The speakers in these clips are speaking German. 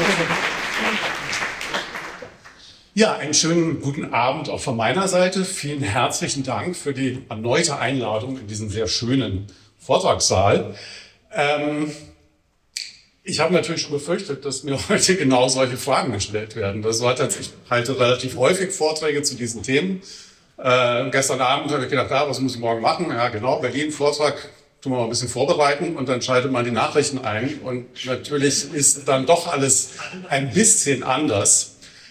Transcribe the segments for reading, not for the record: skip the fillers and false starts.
Ja, einen schönen guten Abend auch von meiner Seite. Vielen herzlichen Dank für die erneute Einladung in diesen sehr schönen Vortragssaal. Ich habe natürlich schon befürchtet, dass mir heute genau solche Fragen gestellt werden. Das war tatsächlich, ich halte relativ häufig Vorträge zu diesen Themen. Gestern Abend habe ich gedacht, was muss ich morgen machen? Ja, genau, Berlin-Vortrag, tun wir mal ein bisschen vorbereiten und dann schaltet man die Nachrichten ein. Und natürlich ist dann doch alles ein bisschen anders.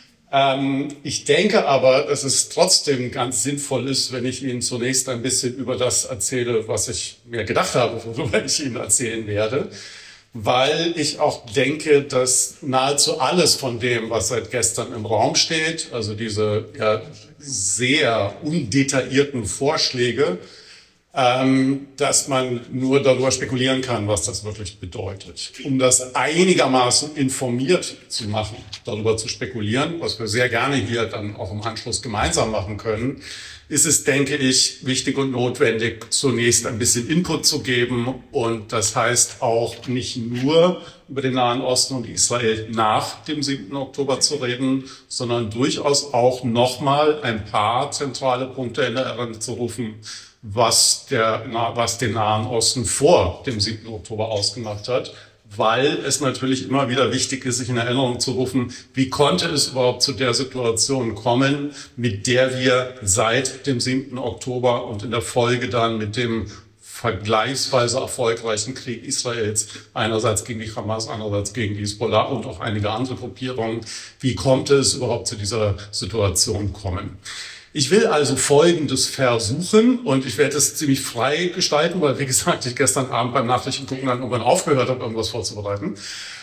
Ich denke aber, dass es trotzdem ganz sinnvoll ist, wenn ich Ihnen zunächst ein bisschen über das erzähle, was ich mir gedacht habe, worüber ich Ihnen erzählen werde. Weil ich auch denke, dass nahezu alles von dem, was seit gestern im Raum steht, also diese sehr undetaillierten Vorschläge, dass man nur darüber spekulieren kann, was das wirklich bedeutet. Um das einigermaßen informiert zu machen, darüber zu spekulieren, was wir sehr gerne hier dann auch im Anschluss gemeinsam machen können, ist es, denke ich, wichtig und notwendig, zunächst ein bisschen Input zu geben. Und das heißt auch nicht nur über den Nahen Osten und Israel nach dem 7. Oktober zu reden, sondern durchaus auch nochmal ein paar zentrale Punkte in Erinnerung zu rufen, was den Nahen Osten vor dem 7. Oktober ausgemacht hat, weil es natürlich immer wieder wichtig ist, sich in Erinnerung zu rufen, wie konnte es überhaupt zu der Situation kommen, mit der wir seit dem 7. Oktober und in der Folge dann mit dem vergleichsweise erfolgreichen Krieg Israels, einerseits gegen die Hamas, andererseits gegen die Hisbollah und auch einige andere Gruppierungen, wie konnte es überhaupt zu dieser Situation kommen? Ich will also Folgendes versuchen und ich werde es ziemlich frei gestalten, weil, wie gesagt, ich gestern Abend beim Nachrichtengucken dann irgendwann aufgehört habe, irgendwas vorzubereiten.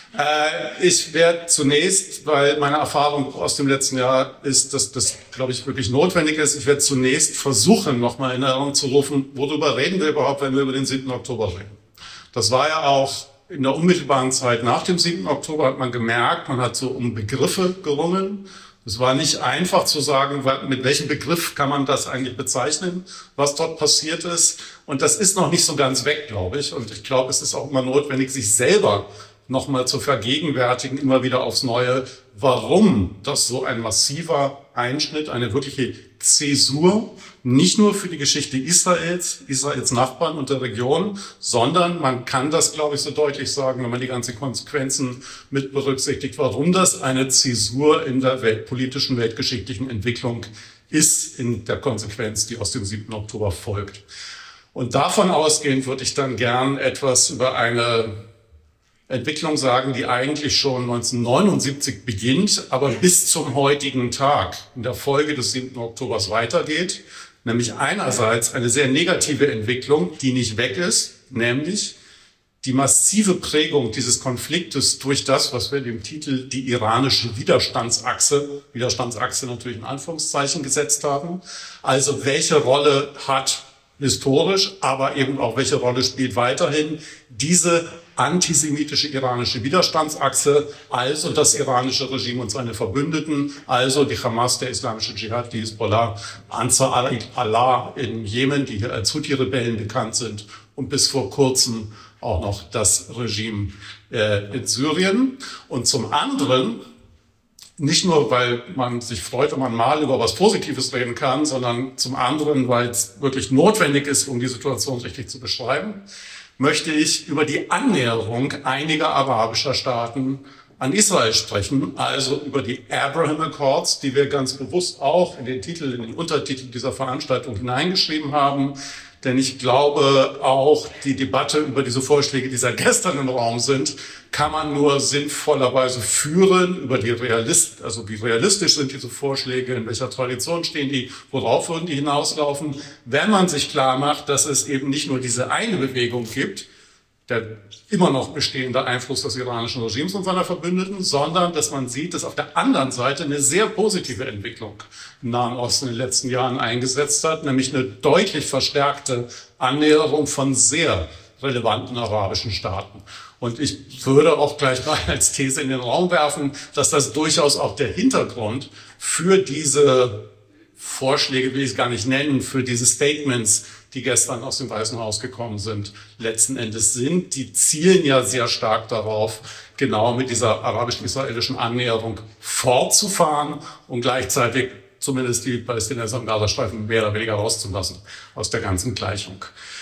Ich werde zunächst, weil meine Erfahrung aus dem letzten Jahr ist, dass das, glaube ich, wirklich notwendig ist, ich werde zunächst versuchen, nochmal in Erinnerung zu rufen, worüber reden wir überhaupt, wenn wir über den 7. Oktober reden. Das war ja auch in der unmittelbaren Zeit nach dem 7. Oktober, hat man gemerkt, man hat so um Begriffe gerungen. Es war nicht einfach zu sagen, mit welchem Begriff kann man das eigentlich bezeichnen, was dort passiert ist. Und das ist noch nicht so ganz weg, glaube ich. Und ich glaube, es ist auch immer notwendig, sich selber nochmal zu vergegenwärtigen, immer wieder aufs Neue, warum das so ein massiver Einschnitt, eine wirkliche Zäsur, nicht nur für die Geschichte Israels Nachbarn und der Region, sondern man kann das, glaube ich, so deutlich sagen, wenn man die ganzen Konsequenzen mit berücksichtigt, warum das eine Zäsur in der politischen, weltgeschichtlichen Entwicklung ist, in der Konsequenz, die aus dem 7. Oktober folgt. Und davon ausgehend würde ich dann gern etwas über eine Entwicklung sagen, die eigentlich schon 1979 beginnt, aber bis zum heutigen Tag in der Folge des 7. Oktobers weitergeht. Nämlich einerseits eine sehr negative Entwicklung, die nicht weg ist, nämlich die massive Prägung dieses Konfliktes durch das, was wir in dem Titel die iranische Widerstandsachse natürlich in Anführungszeichen gesetzt haben. Also welche Rolle hat historisch, aber eben auch welche Rolle spielt weiterhin diese antisemitische iranische Widerstandsachse, also das iranische Regime und seine Verbündeten, also die Hamas, der islamische Dschihad, die Hisbollah, Ansar Allah in Jemen, die hier als Houthi-Rebellen bekannt sind, und bis vor kurzem auch noch das Regime in Syrien. Und zum anderen, nicht nur, weil man sich freut, wenn man mal über was Positives reden kann, sondern zum anderen, weil es wirklich notwendig ist, um die Situation richtig zu beschreiben, möchte ich über die Annäherung einiger arabischer Staaten an Israel sprechen, also über die Abraham Accords, die wir ganz bewusst auch in den Untertitel dieser Veranstaltung hineingeschrieben haben. Denn ich glaube, auch die Debatte über diese Vorschläge, die seit gestern im Raum sind, kann man nur sinnvollerweise führen über wie realistisch sind diese Vorschläge, in welcher Tradition stehen die, worauf würden die hinauslaufen, wenn man sich klar macht, dass es eben nicht nur diese eine Bewegung gibt, der immer noch bestehende Einfluss des iranischen Regimes und seiner Verbündeten, sondern dass man sieht, dass auf der anderen Seite eine sehr positive Entwicklung im Nahen Osten in den letzten Jahren eingesetzt hat, nämlich eine deutlich verstärkte Annäherung von sehr relevanten arabischen Staaten. Und ich würde auch gleich mal als These in den Raum werfen, dass das durchaus auch der Hintergrund für diese Vorschläge, will ich es gar nicht nennen, für diese Statements die gestern aus dem Weißen Haus gekommen sind, letzten Endes sind. Die zielen ja sehr stark darauf, genau mit dieser arabisch-israelischen Annäherung fortzufahren und gleichzeitig zumindest die Palästinenser im Gazastreifen mehr oder weniger rauszulassen aus der ganzen Gleichung.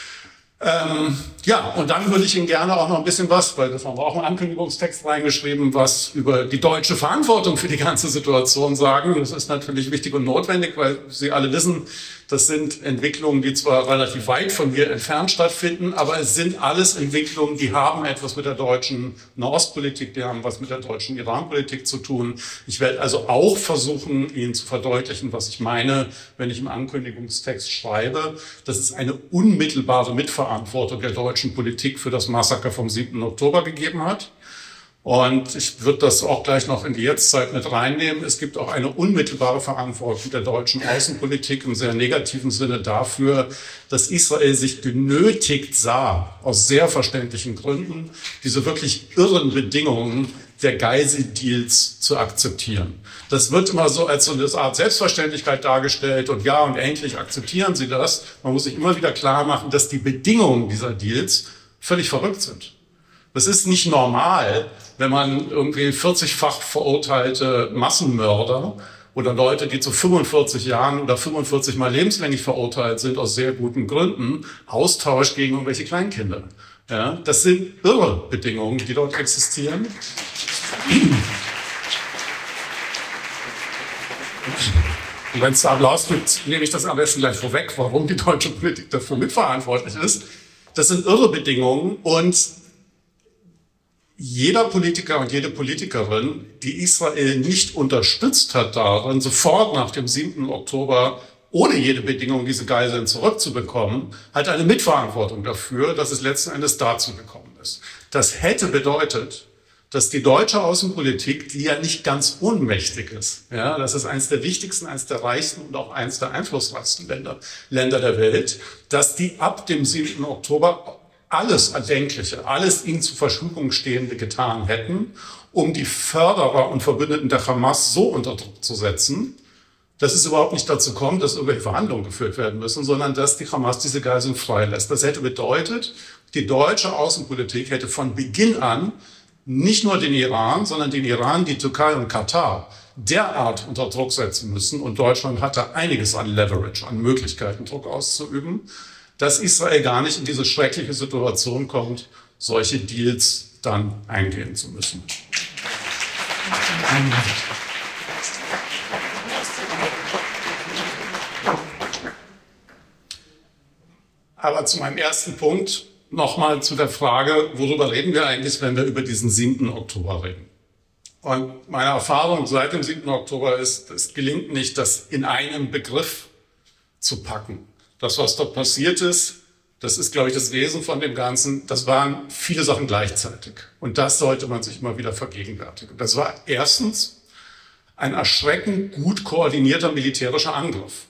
Ja, und dann würde ich Ihnen gerne auch noch ein bisschen was, weil das haben wir auch im Ankündigungstext reingeschrieben, was über die deutsche Verantwortung für die ganze Situation sagen. Das ist natürlich wichtig und notwendig, weil Sie alle wissen, das sind Entwicklungen, die zwar relativ weit von hier entfernt stattfinden, aber es sind alles Entwicklungen, die haben etwas mit der deutschen Nahostpolitik, die haben was mit der deutschen Iran-Politik zu tun. Ich werde also auch versuchen, Ihnen zu verdeutlichen, was ich meine, wenn ich im Ankündigungstext schreibe. Das ist eine unmittelbare Mitverantwortung der deutschen Politik für das Massaker vom 7. Oktober gegeben hat. Und ich würde das auch gleich noch in die Jetztzeit mit reinnehmen. Es gibt auch eine unmittelbare Verantwortung der deutschen Außenpolitik im sehr negativen Sinne dafür, dass Israel sich genötigt sah, aus sehr verständlichen Gründen, diese wirklich irren Bedingungen der Geiseldeals zu akzeptieren. Das wird immer so als so eine Art Selbstverständlichkeit dargestellt und ja, und endlich akzeptieren sie das. Man muss sich immer wieder klar machen, dass die Bedingungen dieser Deals völlig verrückt sind. Das ist nicht normal, wenn man irgendwie 40-fach verurteilte Massenmörder oder Leute, die zu 45 Jahren oder 45 Mal lebenslänglich verurteilt sind, aus sehr guten Gründen, austauscht gegen irgendwelche Kleinkinder. Ja, das sind irre Bedingungen, die dort existieren. Und wenn es da Applaus gibt, nehme ich das am besten gleich vorweg, warum die deutsche Politik dafür mitverantwortlich ist. Das sind irre Bedingungen und jeder Politiker und jede Politikerin, die Israel nicht unterstützt hat darin, sofort nach dem 7. Oktober ohne jede Bedingung diese Geiseln zurückzubekommen, hat eine Mitverantwortung dafür, dass es letzten Endes dazu gekommen ist. Das hätte bedeutet, dass die deutsche Außenpolitik, die ja nicht ganz unmächtig ist, ja, das ist eines der wichtigsten, eines der reichsten und auch eines der einflussreichsten Länder der Welt, dass die ab dem 7. Oktober alles Erdenkliche, alles ihnen zur Verfügung Stehende getan hätten, um die Förderer und Verbündeten der Hamas so unter Druck zu setzen, dass es überhaupt nicht dazu kommt, dass irgendwelche Verhandlungen geführt werden müssen, sondern dass die Hamas diese Geiseln freilässt. Das hätte bedeutet, die deutsche Außenpolitik hätte von Beginn an nicht nur den Iran, sondern den Iran, die Türkei und Katar derart unter Druck setzen müssen. Und Deutschland hatte einiges an Leverage, an Möglichkeiten, Druck auszuüben, dass Israel gar nicht in diese schreckliche Situation kommt, solche Deals dann eingehen zu müssen. Aber zu meinem ersten Punkt nochmal zu der Frage, worüber reden wir eigentlich, wenn wir über diesen 7. Oktober reden? Und meine Erfahrung seit dem 7. Oktober ist, es gelingt nicht, das in einem Begriff zu packen. Das, was dort passiert ist, das ist, glaube ich, das Wesen von dem Ganzen. Das waren viele Sachen gleichzeitig. Und das sollte man sich immer wieder vergegenwärtigen. Das war erstens ein erschreckend gut koordinierter militärischer Angriff.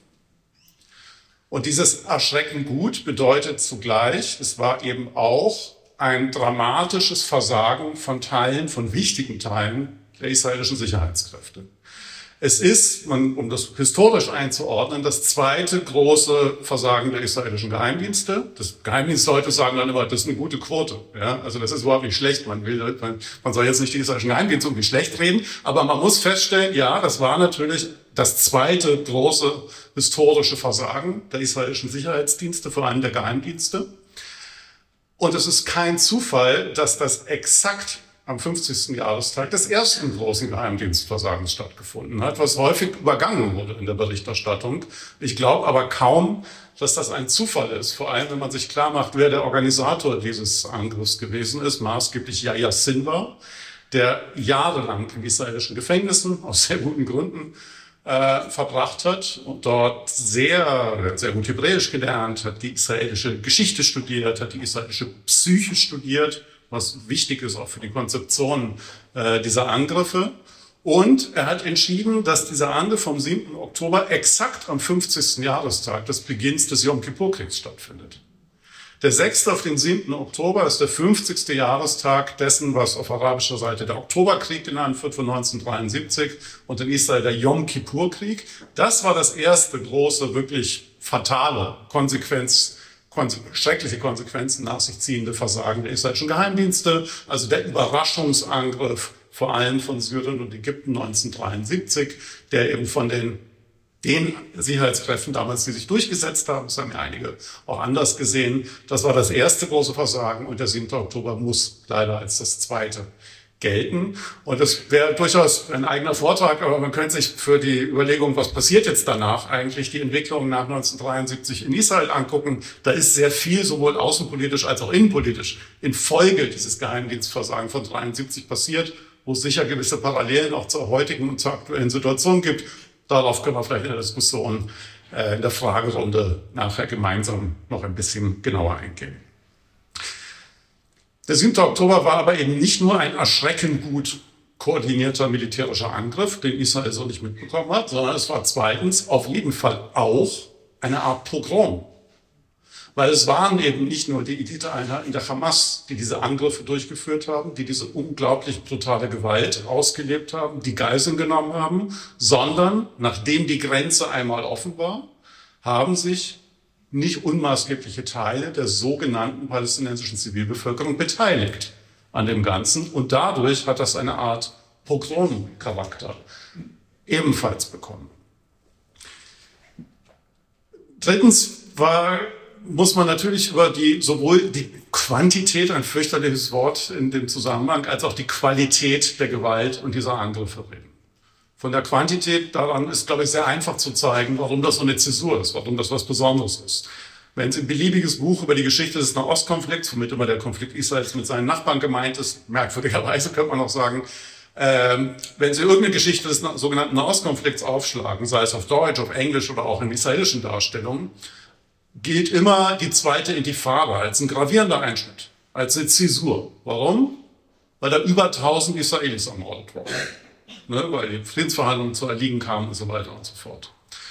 Und dieses erschreckend gut bedeutet zugleich, es war eben auch ein dramatisches Versagen von Teilen, von wichtigen Teilen der israelischen Sicherheitskräfte. Es ist, um das historisch einzuordnen, das zweite große Versagen der israelischen Geheimdienste. Das Geheimdienstleute sagen dann immer, das ist eine gute Quote. Ja, also das ist überhaupt nicht schlecht. Man soll jetzt nicht die israelischen Geheimdienste irgendwie schlecht reden, aber man muss feststellen, ja, das war natürlich das zweite große historische Versagen der israelischen Sicherheitsdienste, vor allem der Geheimdienste. Und es ist kein Zufall, dass das exakt am 50. Jahrestag des ersten großen Geheimdienstversagens stattgefunden hat, was häufig übergangen wurde in der Berichterstattung. Ich glaube aber kaum, dass das ein Zufall ist, vor allem wenn man sich klar macht, wer der Organisator dieses Angriffs gewesen ist, maßgeblich Yair Sinwar, der jahrelang in israelischen Gefängnissen aus sehr guten Gründen verbracht hat und dort sehr, sehr gut Hebräisch gelernt, hat die israelische Geschichte studiert, hat die israelische Psyche studiert, was wichtig ist auch für die Konzeption dieser Angriffe. Und er hat entschieden, dass dieser Angriff vom 7. Oktober exakt am 50. Jahrestag des Beginns des Yom Kippur-Kriegs stattfindet. Der 6. auf den 7. Oktober ist der 50. Jahrestag dessen, was auf arabischer Seite der Oktoberkrieg genannt wird von 1973 und in Israel der Yom Kippur-Krieg. Das war das erste große, wirklich fatale Konsequenz schreckliche Konsequenzen nach sich ziehende Versagen der israelischen Geheimdienste, also der Überraschungsangriff vor allem von Syrien und Ägypten 1973, der eben von den Sicherheitskräften damals, die sich durchgesetzt haben, das haben ja einige auch anders gesehen, das war das erste große Versagen und der 7. Oktober muss leider als das zweite gelten. Und das wäre durchaus ein eigener Vortrag, aber man könnte sich für die Überlegung, was passiert jetzt danach, eigentlich die Entwicklung nach 1973 in Israel angucken. Da ist sehr viel, sowohl außenpolitisch als auch innenpolitisch, infolge dieses Geheimdienstversagen von 1973 passiert, wo es sicher gewisse Parallelen auch zur heutigen und zur aktuellen Situation gibt. Darauf können wir vielleicht in der Diskussion, in der Fragerunde nachher gemeinsam noch ein bisschen genauer eingehen. Der 7. Oktober war aber eben nicht nur ein erschreckend gut koordinierter militärischer Angriff, den Israel so nicht mitbekommen hat, sondern es war zweitens auf jeden Fall auch eine Art Pogrom. Weil es waren eben nicht nur die Eliteeinheiten der Hamas, die diese Angriffe durchgeführt haben, die diese unglaublich brutale Gewalt ausgelebt haben, die Geiseln genommen haben, sondern nachdem die Grenze einmal offen war, haben sich nicht unmaßgebliche Teile der sogenannten palästinensischen Zivilbevölkerung beteiligt an dem Ganzen. Und dadurch hat das eine Art Pogromcharakter ebenfalls bekommen. Drittens muss man natürlich über sowohl die Quantität, ein fürchterliches Wort in dem Zusammenhang, als auch die Qualität der Gewalt und dieser Angriffe reden. Von der Quantität daran ist, glaube ich, sehr einfach zu zeigen, warum das so eine Zäsur ist, warum das was Besonderes ist. Wenn Sie ein beliebiges Buch über die Geschichte des Nahostkonflikts, womit immer der Konflikt Israels mit seinen Nachbarn gemeint ist, merkwürdigerweise könnte man auch sagen, wenn Sie irgendeine Geschichte des sogenannten Nahostkonflikts aufschlagen, sei es auf Deutsch, auf Englisch oder auch in israelischen Darstellungen, gilt immer die zweite Intifada als ein gravierender Einschnitt, als eine Zäsur. Warum? Weil da über 1000 Israelis ermordet wurden, weil die Friedensverhandlungen zu erliegen kamen und so weiter und so fort.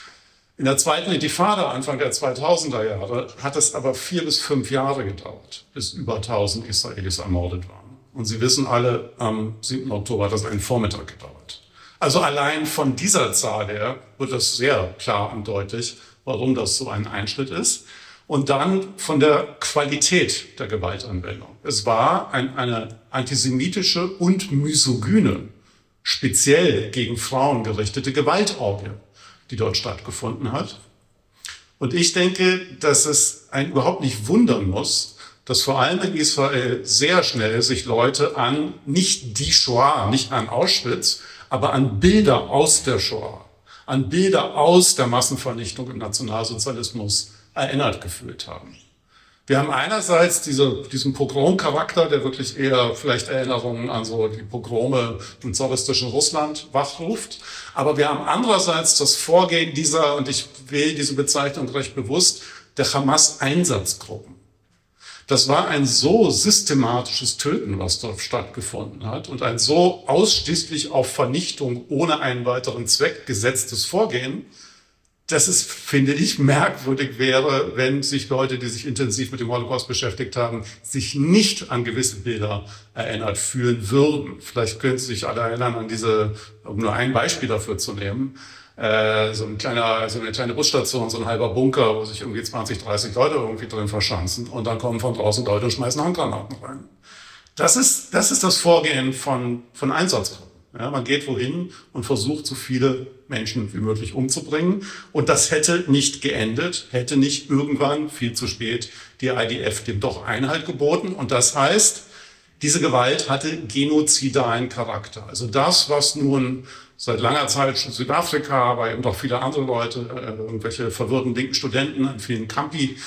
In der zweiten Intifada, Anfang der 2000er Jahre, hat es aber 4 bis 5 Jahre gedauert, bis über 1000 Israelis ermordet waren. Und Sie wissen alle, am 7. Oktober hat das einen Vormittag gedauert. Also allein von dieser Zahl her wird das sehr klar und deutlich, warum das so ein Einschnitt ist. Und dann von der Qualität der Gewaltanwendung. Es war eine antisemitische und misogyne, speziell gegen Frauen gerichtete Gewaltorgie, die dort stattgefunden hat. Und ich denke, dass es einen überhaupt nicht wundern muss, dass vor allem in Israel sehr schnell sich Leute an nicht die Shoah, nicht an Auschwitz, aber an Bilder aus der Shoah, an Bilder aus der Massenvernichtung im Nationalsozialismus erinnert gefühlt haben. Wir haben einerseits diesen Pogromcharakter, der wirklich eher vielleicht Erinnerungen an so die Pogrome im zaristischen Russland wachruft. Aber wir haben andererseits das Vorgehen dieser, und ich wähle diese Bezeichnung recht bewusst, der Hamas-Einsatzgruppen. Das war ein so systematisches Töten, was dort stattgefunden hat, und ein so ausschließlich auf Vernichtung ohne einen weiteren Zweck gesetztes Vorgehen, dass es, finde ich, merkwürdig wäre, wenn sich Leute, die sich intensiv mit dem Holocaust beschäftigt haben, sich nicht an gewisse Bilder erinnert fühlen würden. Vielleicht können Sie sich alle erinnern an um nur ein Beispiel dafür zu nehmen, so eine kleine Busstation, so ein halber Bunker, wo sich irgendwie 20, 30 Leute irgendwie drin verschanzen und dann kommen von draußen Leute und schmeißen Handgranaten rein. Das ist das Vorgehen von Einsatzgruppen. Ja, man geht wohin und versucht, so viele Menschen wie möglich umzubringen. Und das hätte nicht geendet, hätte nicht irgendwann, viel zu spät, die IDF dem doch Einhalt geboten. Und das heißt, diese Gewalt hatte genozidalen Charakter. Also das, was nun seit langer Zeit schon Südafrika, aber eben doch viele andere Leute, irgendwelche verwirrten linken Studenten an vielen Campi,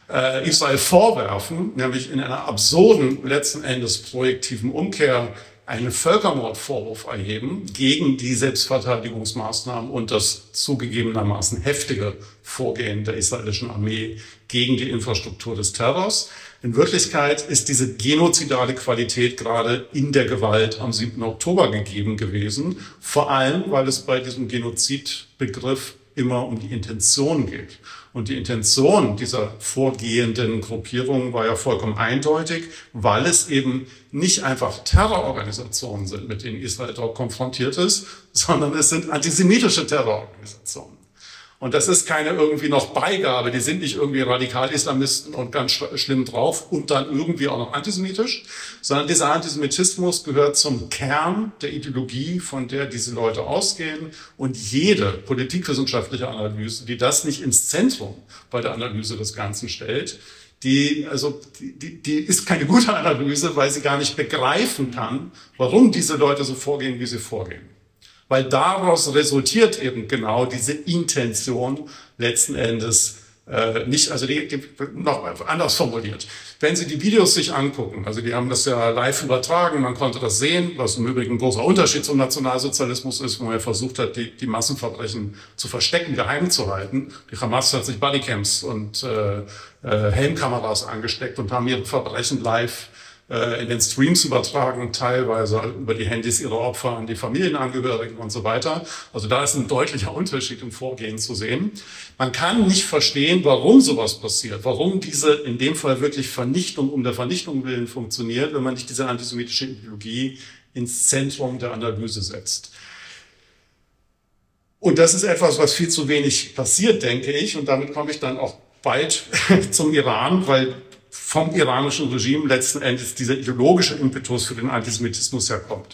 Israel vorwerfen, nämlich in einer absurden, letzten Endes projektiven Umkehr, einen Völkermordvorwurf erheben gegen die Selbstverteidigungsmaßnahmen und das zugegebenermaßen heftige Vorgehen der israelischen Armee gegen die Infrastruktur des Terrors. In Wirklichkeit ist diese genozidale Qualität gerade in der Gewalt am 7. Oktober gegeben gewesen, vor allem, weil es bei diesem Genozidbegriff immer um die Intention geht. Und die Intention dieser vorgehenden Gruppierungen war ja vollkommen eindeutig, weil es eben nicht einfach Terrororganisationen sind, mit denen Israel dort konfrontiert ist, sondern es sind antisemitische Terrororganisationen. Und das ist keine irgendwie noch Beigabe, die sind nicht irgendwie Radikal-Islamisten und ganz schlimm drauf und dann irgendwie auch noch antisemitisch, sondern dieser Antisemitismus gehört zum Kern der Ideologie, von der diese Leute ausgehen. Und jede politikwissenschaftliche Analyse, die das nicht ins Zentrum bei der Analyse des Ganzen stellt, die ist keine gute Analyse, weil sie gar nicht begreifen kann, warum diese Leute so vorgehen, wie sie vorgehen. Weil daraus resultiert eben genau diese Intention letzten Endes nicht, also noch anders formuliert. Wenn Sie die Videos sich angucken, also die haben das ja live übertragen, man konnte das sehen, was im Übrigen ein großer Unterschied zum Nationalsozialismus ist, wo er versucht hat, die Massenverbrechen zu verstecken, geheim zu halten. Die Hamas hat sich Bodycams und Helmkameras angesteckt und haben ihre Verbrechen live in den Streams übertragen, teilweise über die Handys ihrer Opfer an die Familienangehörigen und so weiter. Also da ist ein deutlicher Unterschied im Vorgehen zu sehen. Man kann nicht verstehen, warum sowas passiert, warum diese in dem Fall wirklich Vernichtung um der Vernichtung willen funktioniert, wenn man nicht diese antisemitische Ideologie ins Zentrum der Analyse setzt. Und das ist etwas, was viel zu wenig passiert, denke ich. Und damit komme ich dann auch bald zum Iran, weil vom iranischen Regime letzten Endes dieser ideologische Impetus für den Antisemitismus herkommt.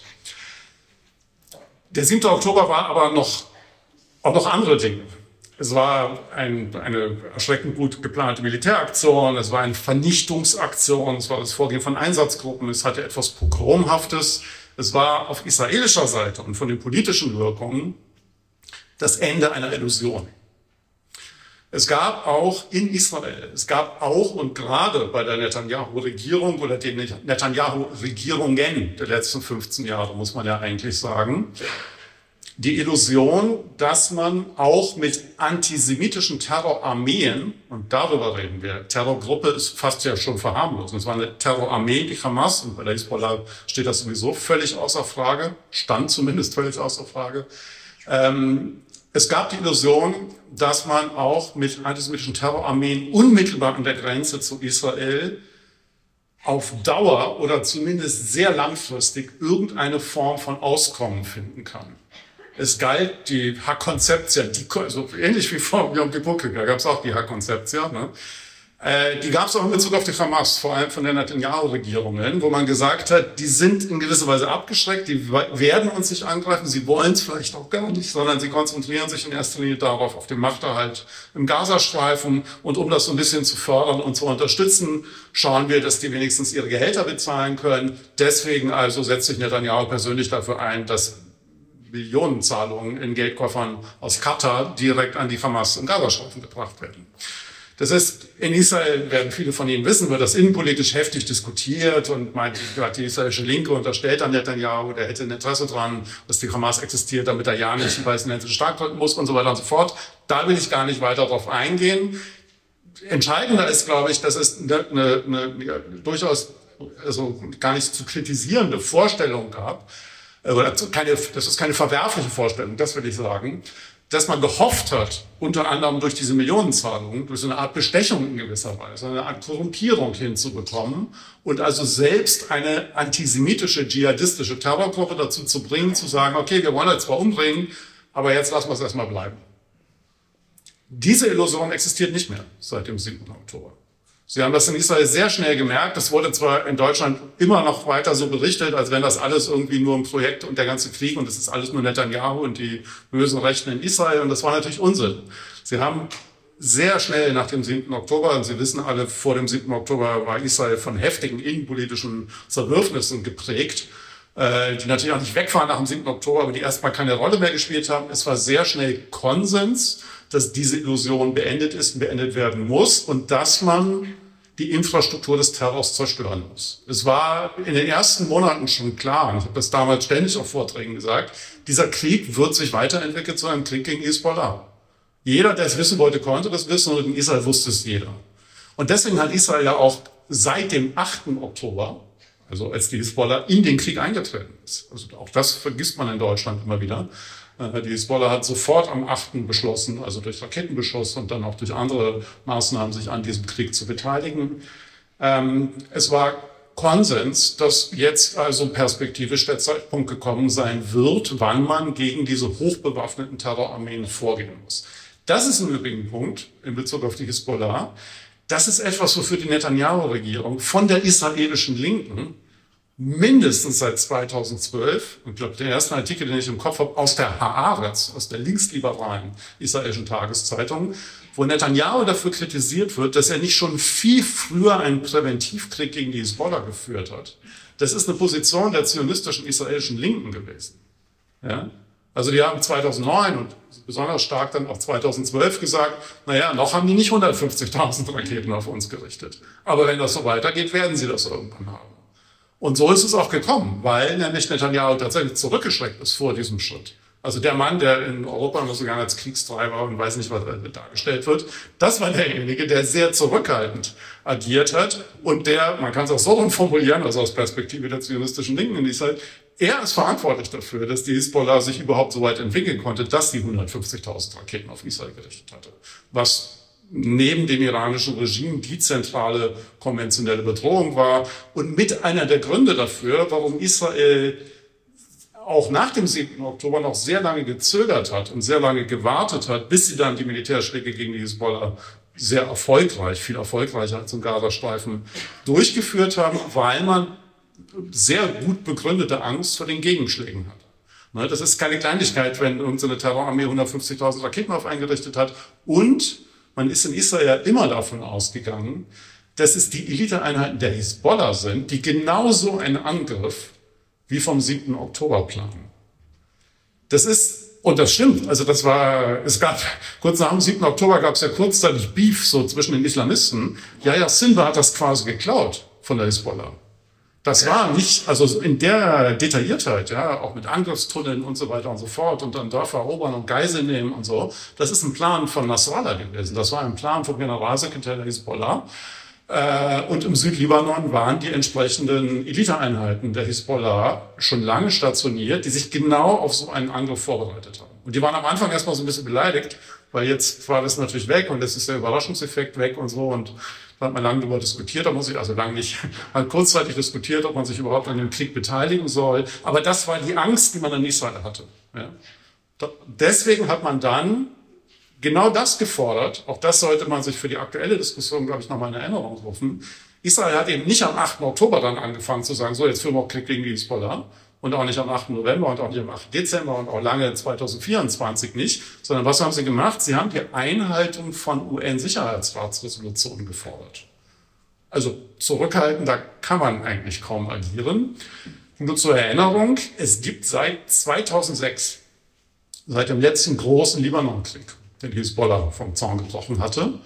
Der 7. Oktober war aber auch noch andere Dinge. Es war eine erschreckend gut geplante Militäraktion, es war eine Vernichtungsaktion, es war das Vorgehen von Einsatzgruppen, es hatte etwas Pogromhaftes, es war auf israelischer Seite und von den politischen Wirkungen das Ende einer Illusion. Es gab auch in Israel, und gerade bei der Netanyahu-Regierung oder den Netanyahu-Regierungen der letzten 15 Jahre, muss man ja eigentlich sagen, die Illusion, dass man auch mit antisemitischen Terrorarmeen, und darüber reden wir, Terrorgruppe ist fast ja schon verharmlost, es war eine Terrorarmee, die Hamas, und bei der Hisbollah steht das sowieso völlig außer Frage, stand zumindest völlig außer Frage. Es gab die Illusion, dass man auch mit antisemitischen Terrorarmeen unmittelbar an der Grenze zu Israel auf Dauer oder zumindest sehr langfristig irgendeine Form von Auskommen finden kann. Es galt die Hack-Konzeptia, also ähnlich wie vor Yom Kippur, da gab es auch die Hack-Konzeptia, ne? Die gab es auch in Bezug auf die Hamas, vor allem von der Netanyahu-Regierungen, wo man gesagt hat, die sind in gewisser Weise abgeschreckt, die werden uns nicht angreifen, sie wollen es vielleicht auch gar nicht, sondern sie konzentrieren sich in erster Linie darauf, auf den Machterhalt im Gazastreifen. Und um das so ein bisschen zu fördern und zu unterstützen, schauen wir, dass die wenigstens ihre Gehälter bezahlen können. Deswegen also setzt sich Netanyahu persönlich dafür ein, dass Millionenzahlungen in Geldkoffern aus Katar direkt an die Hamas im Gazastreifen gebracht werden. Das ist, in Israel, werden viele von Ihnen wissen, wird das innenpolitisch heftig diskutiert und meint, die israelische Linke unterstellt an Netanyahu, der hätte ein Interesse dran, dass die Hamas existiert, damit er ja nicht die palästinensische Staat gründen muss und so weiter und so fort. Da will ich gar nicht weiter darauf eingehen. Entscheidender ist, glaube ich, dass es eine durchaus also gar nicht zu kritisierende Vorstellung gab, das ist keine verwerfliche Vorstellung, das will ich sagen, dass man gehofft hat, unter anderem durch diese Millionenzahlungen, durch so eine Art Bestechung in gewisser Weise, eine Art Korrumpierung hinzubekommen und also selbst eine antisemitische, dschihadistische Terrorgruppe dazu zu bringen, zu sagen, okay, wir wollen jetzt zwar umbringen, aber jetzt lassen wir es erstmal bleiben. Diese Illusion existiert nicht mehr seit dem 7. Oktober. Sie haben das in Israel sehr schnell gemerkt. Das wurde zwar in Deutschland immer noch weiter so berichtet, als wenn das alles irgendwie nur ein Projekt und der ganze Krieg und das ist alles nur Netanyahu und die bösen Rechten in Israel. Und das war natürlich Unsinn. Sie haben sehr schnell nach dem 7. Oktober, und Sie wissen alle, vor dem 7. Oktober war Israel von heftigen innenpolitischen Zerwürfnissen geprägt, die natürlich auch nicht weg waren nach dem 7. Oktober, aber die erstmal keine Rolle mehr gespielt haben. Es war sehr schnell Konsens, dass diese Illusion beendet ist und beendet werden muss und dass man die Infrastruktur des Terrors zerstören muss. Es war in den ersten Monaten schon klar, und ich habe das damals ständig auf Vorträgen gesagt, dieser Krieg wird sich weiterentwickeln zu einem Krieg gegen Hisbollah. Jeder, der es wissen wollte, konnte das wissen und in Israel wusste es jeder. Und deswegen hat Israel ja auch seit dem 8. Oktober, also als die Hisbollah in den Krieg eingetreten ist, also auch das vergisst man in Deutschland immer wieder, die Hisbollah hat sofort am 8. beschlossen, also durch Raketenbeschuss und dann auch durch andere Maßnahmen, sich an diesem Krieg zu beteiligen. Es war Konsens, dass jetzt also perspektivisch der Zeitpunkt gekommen sein wird, wann man gegen diese hochbewaffneten Terrorarmeen vorgehen muss. Das ist im Übrigen ein Punkt in Bezug auf die Hisbollah. Das ist etwas, wofür die Netanyahu-Regierung von der israelischen Linken mindestens seit 2012, und ich glaube, der erste Artikel, den ich im Kopf habe, aus der Haaretz, aus der linksliberalen israelischen Tageszeitung, wo Netanyahu dafür kritisiert wird, dass er nicht schon viel früher einen Präventivkrieg gegen die Hisbollah geführt hat. Das ist eine Position der zionistischen israelischen Linken gewesen. Ja? Also die haben 2009 und besonders stark dann auch 2012 gesagt, naja, noch haben die nicht 150.000 Raketen auf uns gerichtet. Aber wenn das so weitergeht, werden sie das irgendwann haben. Und so ist es auch gekommen, weil nämlich Netanyahu tatsächlich zurückgeschreckt ist vor diesem Schritt. Also der Mann, der in Europa immer so gerne als Kriegstreiber und weiß nicht, was dargestellt wird, das war derjenige, der sehr zurückhaltend agiert hat und der, man kann es auch so formulieren, also aus Perspektive der zionistischen Linken in Israel, er ist verantwortlich dafür, dass die Hisbollah sich überhaupt so weit entwickeln konnte, dass sie 150.000 Raketen auf Israel gerichtet hatte. Was neben dem iranischen Regime die zentrale konventionelle Bedrohung war und mit einer der Gründe dafür, warum Israel auch nach dem 7. Oktober noch sehr lange gezögert hat und sehr lange gewartet hat, bis sie dann die Militärschläge gegen die Hisbollah sehr erfolgreich, viel erfolgreicher als im Gazastreifen durchgeführt haben, weil man sehr gut begründete Angst vor den Gegenschlägen hatte. Das ist keine Kleinigkeit, wenn irgendeine Terrorarmee 150.000 Raketen auf eingerichtet hat. Und man ist in Israel immer davon ausgegangen, dass es die Eliteeinheiten der Hisbollah sind, die genauso einen Angriff wie vom 7. Oktober planen. Das ist, und das stimmt, also das war, es gab, kurz nach dem 7. Oktober gab es ja kurzzeitig Beef so zwischen den Islamisten. Yahya Sinwar hat das quasi geklaut von der Hisbollah. Das war nicht, also in der Detailliertheit, ja, auch mit Angriffstunneln und so weiter und so fort und dann Dörfer erobern und Geiseln nehmen und so. Das ist ein Plan von Nasrallah gewesen. Das war ein Plan vom Generalsekretär der Hisbollah. Und im Südlibanon waren die entsprechenden Eliteeinheiten der Hisbollah schon lange stationiert, die sich genau auf so einen Angriff vorbereitet haben. Und die waren am Anfang erstmal so ein bisschen beleidigt, weil jetzt war das natürlich weg und jetzt ist der Überraschungseffekt weg und so. Und da hat man lange darüber diskutiert, lange nicht, halt kurzzeitig diskutiert, ob man sich überhaupt an dem Krieg beteiligen soll. Aber das war die Angst, die man in Israel hatte. Ja. Deswegen hat man dann genau das gefordert. Auch das sollte man sich für die aktuelle Diskussion, glaube ich, nochmal in Erinnerung rufen. Israel hat eben nicht am 8. Oktober dann angefangen zu sagen, so, jetzt führen wir auch Krieg gegen die Hisbollah. Und auch nicht am 8. November und auch nicht am 8. Dezember und auch lange 2024 nicht. Sondern was haben sie gemacht? Sie haben die Einhaltung von UN-Sicherheitsratsresolutionen gefordert. Also zurückhaltender kann man eigentlich kaum agieren. Nur zur Erinnerung, es gibt seit 2006, seit dem letzten großen Libanonkrieg, den die Hisbollah vom Zaun gebrochen hatte,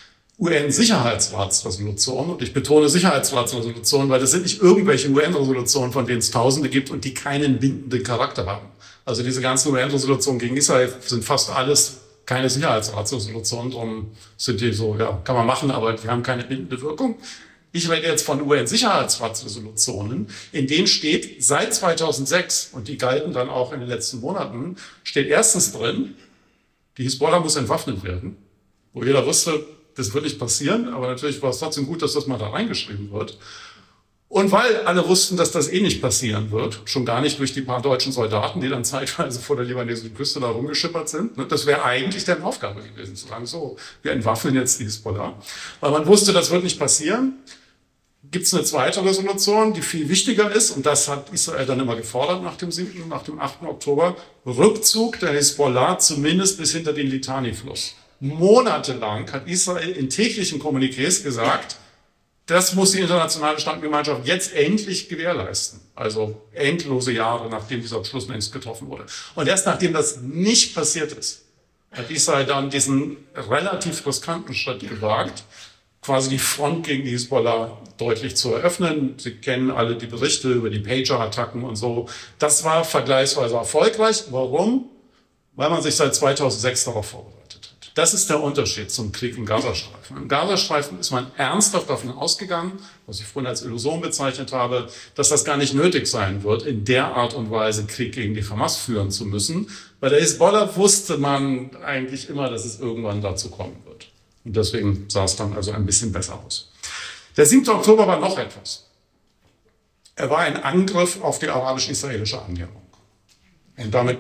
UN-Sicherheitsratsresolutionen, und ich betone Sicherheitsratsresolutionen, weil das sind nicht irgendwelche UN-Resolutionen, von denen es Tausende gibt und die keinen bindenden Charakter haben. Also diese ganzen UN-Resolutionen gegen Israel sind fast alles keine Sicherheitsratsresolutionen, darum sind die so, ja, kann man machen, aber die haben keine bindende Wirkung. Ich rede jetzt von UN-Sicherheitsratsresolutionen, in denen steht seit 2006, und die galten dann auch in den letzten Monaten, steht erstens drin, die Hisbollah muss entwaffnet werden, wo jeder wusste, das wird nicht passieren, aber natürlich war es trotzdem gut, dass das mal da reingeschrieben wird. Und weil alle wussten, dass das eh nicht passieren wird, schon gar nicht durch die paar deutschen Soldaten, die dann zeitweise vor der libanesischen Küste da rumgeschippert sind, das wäre eigentlich deren Aufgabe gewesen, zu sagen, so, wir entwaffnen jetzt die Hisbollah. Weil man wusste, das wird nicht passieren, gibt es eine zweite Resolution, die viel wichtiger ist, und das hat Israel dann immer gefordert nach dem 7., nach dem 8. Oktober, Rückzug der Hisbollah zumindest bis hinter den Litani-Fluss. Monatelang hat Israel in täglichen Kommuniqués gesagt, das muss die internationale Staatengemeinschaft jetzt endlich gewährleisten. Also endlose Jahre, nachdem dieser Beschluss längst getroffen wurde. Und erst nachdem das nicht passiert ist, hat Israel dann diesen relativ riskanten Schritt gewagt, quasi die Front gegen die Hisbollah deutlich zu eröffnen. Sie kennen alle die Berichte über die Pager-Attacken und so. Das war vergleichsweise erfolgreich. Warum? Weil man sich seit 2006 darauf vorbereitet hat. Das ist der Unterschied zum Krieg im Gazastreifen. Im Gazastreifen ist man ernsthaft davon ausgegangen, was ich vorhin als Illusion bezeichnet habe, dass das gar nicht nötig sein wird, in der Art und Weise Krieg gegen die Hamas führen zu müssen. Bei der Hisbollah wusste man eigentlich immer, dass es irgendwann dazu kommen wird. Und deswegen sah es dann also ein bisschen besser aus. Der 7. Oktober war noch etwas. Er war ein Angriff auf die arabisch-israelische Annäherung. Und damit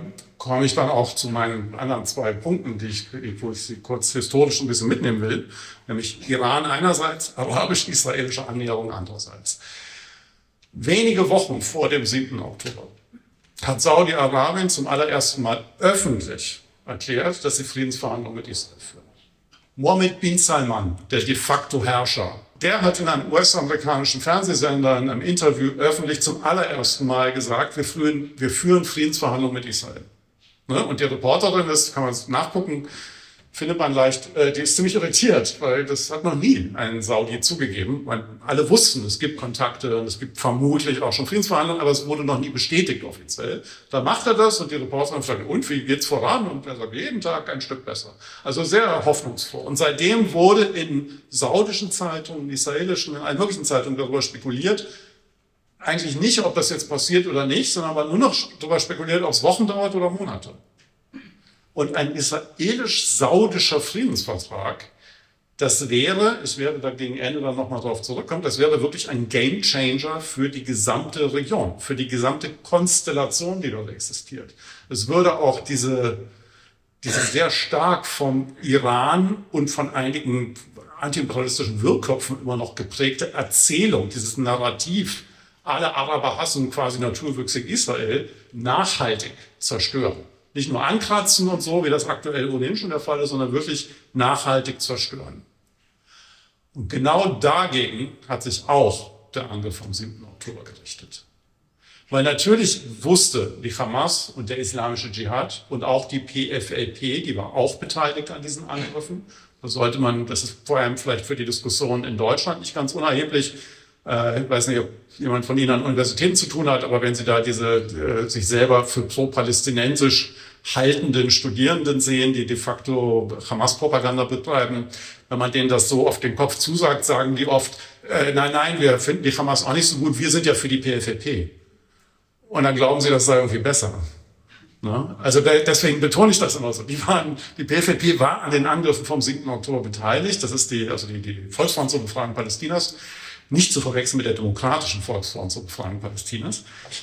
komme ich dann auch zu meinen anderen 2 Punkten, wo ich Sie kurz historisch ein bisschen mitnehmen will, nämlich Iran einerseits, arabisch-israelische Annäherung andererseits. Wenige Wochen vor dem 7. Oktober hat Saudi-Arabien zum allerersten Mal öffentlich erklärt, dass sie Friedensverhandlungen mit Israel führen. Mohammed bin Salman, der de facto Herrscher, der hat in einem US-amerikanischen Fernsehsender in einem Interview öffentlich zum allerersten Mal gesagt, wir führen Friedensverhandlungen mit Israel. Ne? Und die Reporterin, das kann man nachgucken, findet man leicht, die ist ziemlich irritiert, weil das hat noch nie ein Saudi zugegeben. Weil alle wussten, es gibt Kontakte und es gibt vermutlich auch schon Friedensverhandlungen, aber es wurde noch nie bestätigt offiziell. Da macht er das und die Reporterin fragt, und wie geht's voran? Und er sagt, jeden Tag ein Stück besser. Also sehr hoffnungsvoll. Und seitdem wurde in saudischen Zeitungen, israelischen, in allen möglichen Zeitungen darüber spekuliert, eigentlich nicht, ob das jetzt passiert oder nicht, sondern man nur noch darüber spekuliert, ob es Wochen dauert oder Monate. Und ein israelisch-saudischer Friedensvertrag, das wäre, ich werde da gegen Ende dann nochmal drauf zurückkommen, das wäre wirklich ein Gamechanger für die gesamte Region, für die gesamte Konstellation, die dort existiert. Es würde auch diese sehr stark vom Iran und von einigen antiimperialistischen Wirrköpfen immer noch geprägte Erzählung, dieses Narrativ, alle Araber hassen quasi naturwüchsig Israel, nachhaltig zerstören. Nicht nur ankratzen und so, wie das aktuell ohnehin schon der Fall ist, sondern wirklich nachhaltig zerstören. Und genau dagegen hat sich auch der Angriff vom 7. Oktober gerichtet. Weil natürlich wusste die Hamas und der islamische Dschihad und auch die PFLP, die war auch beteiligt an diesen Angriffen. Das ist vor allem vielleicht für die Diskussion in Deutschland nicht ganz unerheblich. Ich weiß nicht, ob jemand von Ihnen an Universitäten zu tun hat, aber wenn Sie da diese sich selber für pro-palästinensisch haltenden Studierenden sehen, die de facto Hamas-Propaganda betreiben, wenn man denen das so auf den Kopf zusagt, sagen die oft, nein, wir finden die Hamas auch nicht so gut, wir sind ja für die PFLP. Und dann glauben sie, das sei irgendwie besser. Ne? Also deswegen betone ich das immer so. Die PFLP war an den Angriffen vom 7. Oktober beteiligt. Das ist die Volksfront zur Befreiung Palästinas. Nicht zu verwechseln mit der demokratischen Volksfront zur Befreiung Palästinas.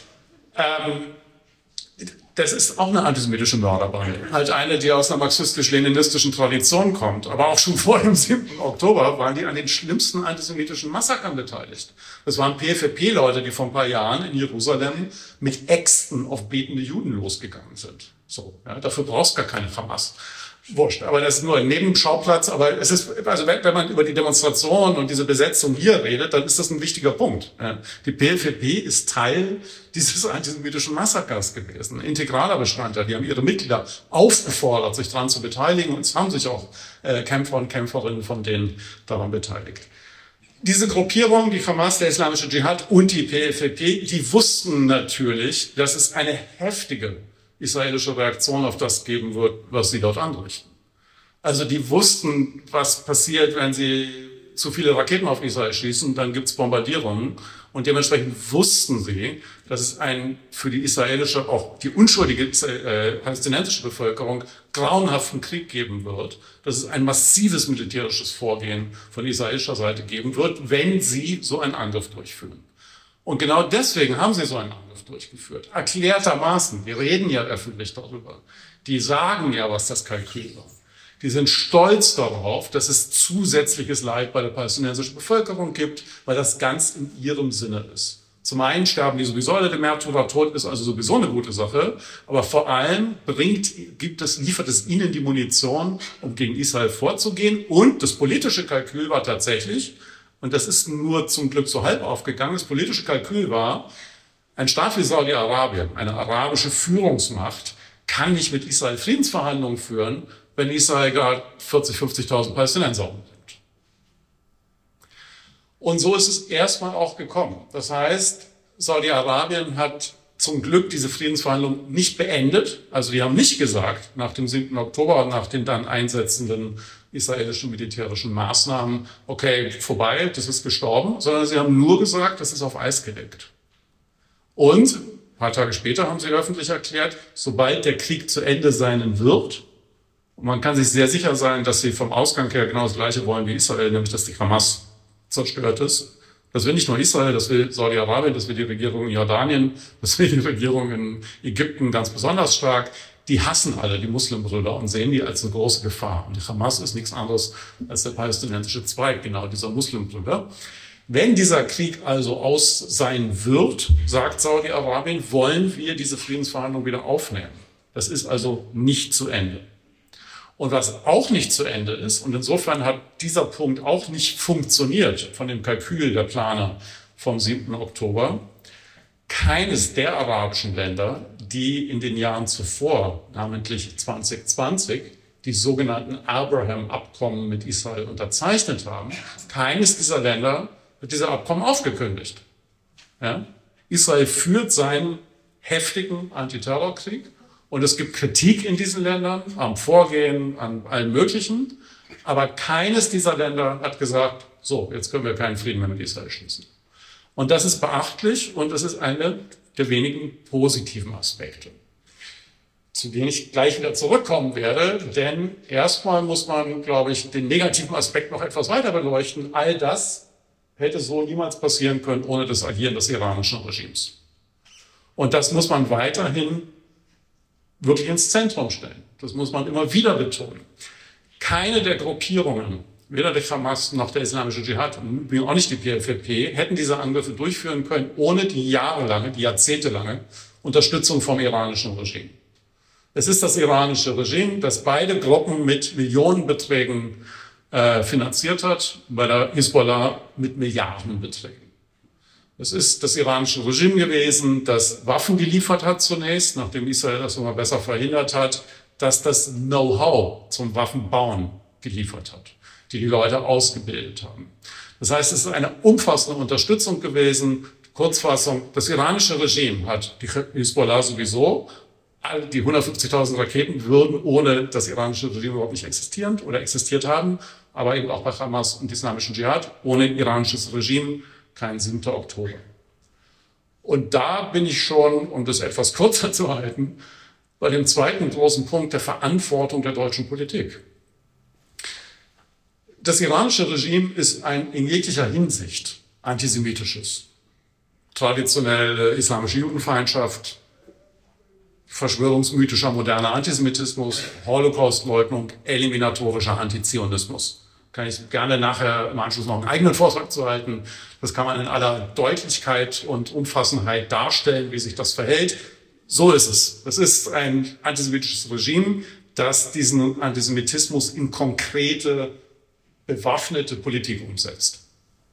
Das ist auch eine antisemitische Mörderbande. Halt eine, die aus einer marxistisch-leninistischen Tradition kommt. Aber auch schon vor dem 7. Oktober waren die an den schlimmsten antisemitischen Massakern beteiligt. Das waren PFLP-Leute, die vor ein paar Jahren in Jerusalem mit Äxten auf betende Juden losgegangen sind. So, ja, dafür brauchst du gar keine Hamas. Wurscht, aber das ist nur ein Nebenschauplatz. Aber es ist, also wenn man über die Demonstration und diese Besetzung hier redet, dann ist das ein wichtiger Punkt. Die PFLP ist Teil dieses antisemitischen Massakers gewesen, ein integraler Bestandteil. Die haben ihre Mitglieder aufgefordert, sich daran zu beteiligen, und es haben sich auch Kämpfer und Kämpferinnen von denen daran beteiligt. Diese Gruppierung, die Hamas, der islamische Dschihad und die PFLP, die wussten natürlich, dass es eine heftige israelische Reaktion auf das geben wird, was sie dort anrichten. Also die wussten, was passiert, wenn sie zu viele Raketen auf Israel schießen, dann gibt's Bombardierungen. Und dementsprechend wussten sie, dass es einen für die israelische, auch die unschuldige palästinensische Bevölkerung grauenhaften Krieg geben wird, dass es ein massives militärisches Vorgehen von israelischer Seite geben wird, wenn sie so einen Angriff durchführen. Und genau deswegen haben sie so einen Angriff durchgeführt. Erklärtermaßen. Die reden ja öffentlich darüber. Die sagen ja, was das Kalkül war. Die sind stolz darauf, dass es zusätzliches Leid bei der palästinensischen Bevölkerung gibt, weil das ganz in ihrem Sinne ist. Zum einen sterben die sowieso alle, der Märtyrertod ist also sowieso eine gute Sache, aber vor allem liefert es ihnen die Munition, um gegen Israel vorzugehen. Und das politische Kalkül war tatsächlich, und das ist nur zum Glück so halb aufgegangen, das politische Kalkül war, ein Staat wie Saudi-Arabien, eine arabische Führungsmacht, kann nicht mit Israel Friedensverhandlungen führen, wenn Israel gerade 40.000, 50.000 Palästinenser umbringt. Und so ist es erstmal auch gekommen. Das heißt, Saudi-Arabien hat zum Glück diese Friedensverhandlungen nicht beendet. Also die haben nicht gesagt, nach dem 7. Oktober und nach den dann einsetzenden israelischen militärischen Maßnahmen, okay, vorbei, das ist gestorben, sondern sie haben nur gesagt, das ist auf Eis gelegt. Und ein paar Tage später haben sie öffentlich erklärt, sobald der Krieg zu Ende sein wird, und man kann sich sehr sicher sein, dass sie vom Ausgang her genau das Gleiche wollen wie Israel, nämlich dass die Hamas zerstört ist. Das will nicht nur Israel, das will Saudi-Arabien, das will die Regierung in Jordanien, das will die Regierung in Ägypten ganz besonders stark. die hassen alle die Muslimbrüder und sehen die als eine große Gefahr. Und die Hamas ist nichts anderes als der palästinensische Zweig genau dieser Muslimbrüder. Wenn dieser Krieg also aus sein wird, sagt Saudi-Arabien, wollen wir diese Friedensverhandlungen wieder aufnehmen. Das ist also nicht zu Ende. Und was auch nicht zu Ende ist, und insofern hat dieser Punkt auch nicht funktioniert von dem Kalkül der Planer vom 7. Oktober, keines der arabischen Länder, die in den Jahren zuvor, namentlich 2020, die sogenannten Abraham-Abkommen mit Israel unterzeichnet haben, keines dieser Länder hat diese Abkommen aufgekündigt. Ja? Israel führt seinen heftigen Antiterrorkrieg und es gibt Kritik in diesen Ländern am Vorgehen, an allem Möglichen, aber keines dieser Länder hat gesagt, so, jetzt können wir keinen Frieden mehr mit Israel schließen. Und das ist beachtlich und das ist einer der wenigen positiven Aspekte, zu denen ich gleich wieder zurückkommen werde. Denn erstmal muss man, glaube ich, den negativen Aspekt noch etwas weiter beleuchten. All das hätte so niemals passieren können ohne das Agieren des iranischen Regimes. Und das muss man weiterhin wirklich ins Zentrum stellen. Das muss man immer wieder betonen. Keine der Gruppierungen, weder der Hamas noch der Islamische Dschihad und auch nicht die PFLP, hätten diese Angriffe durchführen können ohne die jahrelange, die jahrzehntelange Unterstützung vom iranischen Regime. Es ist das iranische Regime, das beide Gruppen mit Millionenbeträgen finanziert hat, bei der Hisbollah mit Milliardenbeträgen. Es ist das iranische Regime gewesen, das Waffen geliefert hat zunächst, nachdem Israel das immer besser verhindert hat, dass das Know-how zum Waffenbauen geliefert hat, die Leute ausgebildet haben. Das heißt, es ist eine umfassende Unterstützung gewesen. Kurzfassung, das iranische Regime hat die Hisbollah sowieso, all die 150.000 Raketen würden ohne das iranische Regime überhaupt nicht existieren oder existiert haben, aber eben auch bei Hamas und islamischen Dschihad, ohne iranisches Regime kein 7. Oktober. Und da bin ich schon, um das etwas kürzer zu halten, bei dem zweiten großen Punkt der Verantwortung der deutschen Politik. Das iranische Regime ist ein in jeglicher Hinsicht antisemitisches, traditionelle islamische Judenfeindschaft, verschwörungsmythischer moderner Antisemitismus, Holocaustleugnung, eliminatorischer Antizionismus. Kann ich gerne nachher im Anschluss noch einen eigenen Vortrag zu halten. Das kann man in aller Deutlichkeit und Umfassenheit darstellen, wie sich das verhält. So ist es. Es ist ein antisemitisches Regime, das diesen Antisemitismus in konkrete, bewaffnete Politik umsetzt.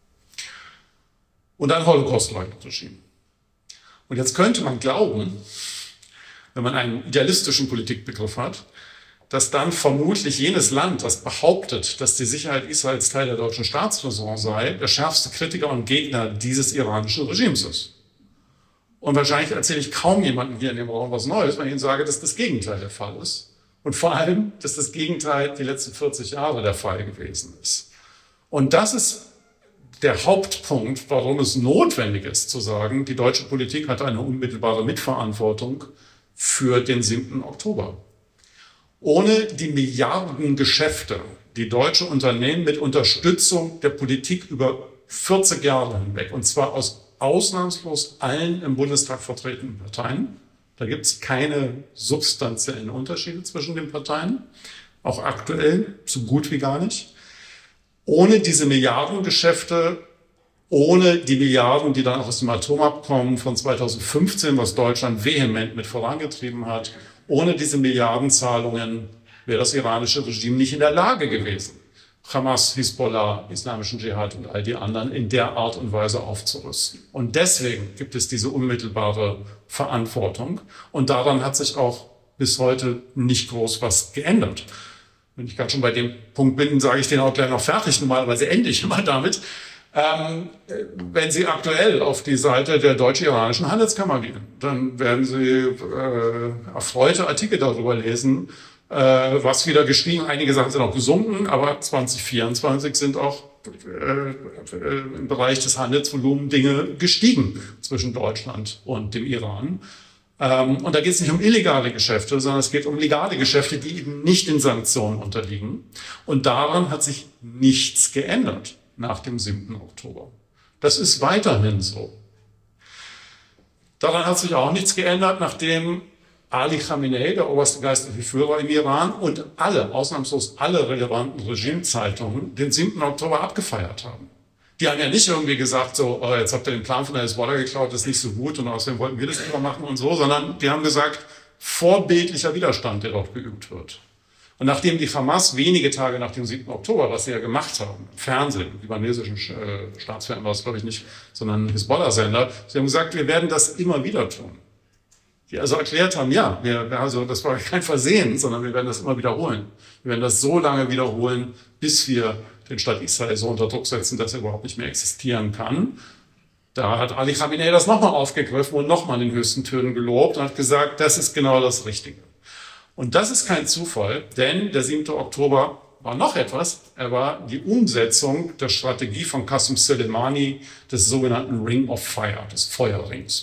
Und ein Holocaust-Leugner-Regime. Und jetzt könnte man glauben, wenn man einen idealistischen Politikbegriff hat, dass dann vermutlich jenes Land, das behauptet, dass die Sicherheit Israels Teil der deutschen Staatsräson sei, der schärfste Kritiker und Gegner dieses iranischen Regimes ist. Und wahrscheinlich erzähle ich kaum jemandem hier in dem Raum was Neues, wenn ich Ihnen sage, dass das Gegenteil der Fall ist. Und vor allem, dass das Gegenteil die letzten 40 Jahre der Fall gewesen ist. Und das ist der Hauptpunkt, warum es notwendig ist zu sagen, die deutsche Politik hat eine unmittelbare Mitverantwortung für den 7. Oktober. Ohne die Milliardengeschäfte, die deutsche Unternehmen mit Unterstützung der Politik über 40 Jahre hinweg, und zwar aus ausnahmslos allen im Bundestag vertretenen Parteien, da gibt es keine substanziellen Unterschiede zwischen den Parteien, auch aktuell so gut wie gar nicht. Ohne diese Milliardengeschäfte, ohne die Milliarden, die dann auch aus dem Atomabkommen von 2015, was Deutschland vehement mit vorangetrieben hat, ohne diese Milliardenzahlungen wäre das iranische Regime nicht in der Lage gewesen, Hamas, Hisbollah, islamischen Dschihad und all die anderen in der Art und Weise aufzurüsten. Und deswegen gibt es diese unmittelbare Verantwortung. Und daran hat sich auch bis heute nicht groß was geändert. Wenn ich gerade schon bei dem Punkt bin, sage ich den auch gleich noch fertig. Normalerweise ende ich immer damit. Wenn Sie aktuell auf die Seite der Deutsch-Iranischen Handelskammer gehen, dann werden Sie erfreute Artikel darüber lesen, was wieder gestiegen. Einige Sachen sind auch gesunken, aber 2024 sind auch im Bereich des Handelsvolumens Dinge gestiegen zwischen Deutschland und dem Iran. Und da geht es nicht um illegale Geschäfte, sondern es geht um legale Geschäfte, die eben nicht den Sanktionen unterliegen. Und daran hat sich nichts geändert nach dem 7. Oktober. Das ist weiterhin so. Daran hat sich auch nichts geändert, nachdem Ali Khamenei, der oberste geistliche Führer im Iran, und ausnahmslos alle relevanten Regimezeitungen den 7. Oktober abgefeiert haben. Die haben ja nicht irgendwie gesagt, so, oh, jetzt habt ihr den Plan von der Hezbollah geklaut, das ist nicht so gut und außerdem wollten wir das lieber machen und so, sondern die haben gesagt, vorbildlicher Widerstand, der dort geübt wird. Und nachdem die Hamas wenige Tage nach dem 7. Oktober, was sie ja gemacht haben, im Fernsehen, im libanesischen Staatsfernsehen war es, glaube ich, nicht, sondern ein Hezbollah-Sender, sie haben gesagt, wir werden das immer wieder tun. Die also erklärt haben, ja, also das war kein Versehen, sondern wir werden das immer wiederholen. Wir werden das so lange wiederholen, bis wir den Staat Israel so unter Druck setzen, dass er überhaupt nicht mehr existieren kann. Da hat Ali Khamenei das nochmal aufgegriffen und nochmal in den höchsten Tönen gelobt und hat gesagt, das ist genau das Richtige. Und das ist kein Zufall, denn der 7. Oktober war noch etwas. Er war die Umsetzung der Strategie von Qasem Soleimani, des sogenannten Ring of Fire, des Feuerrings.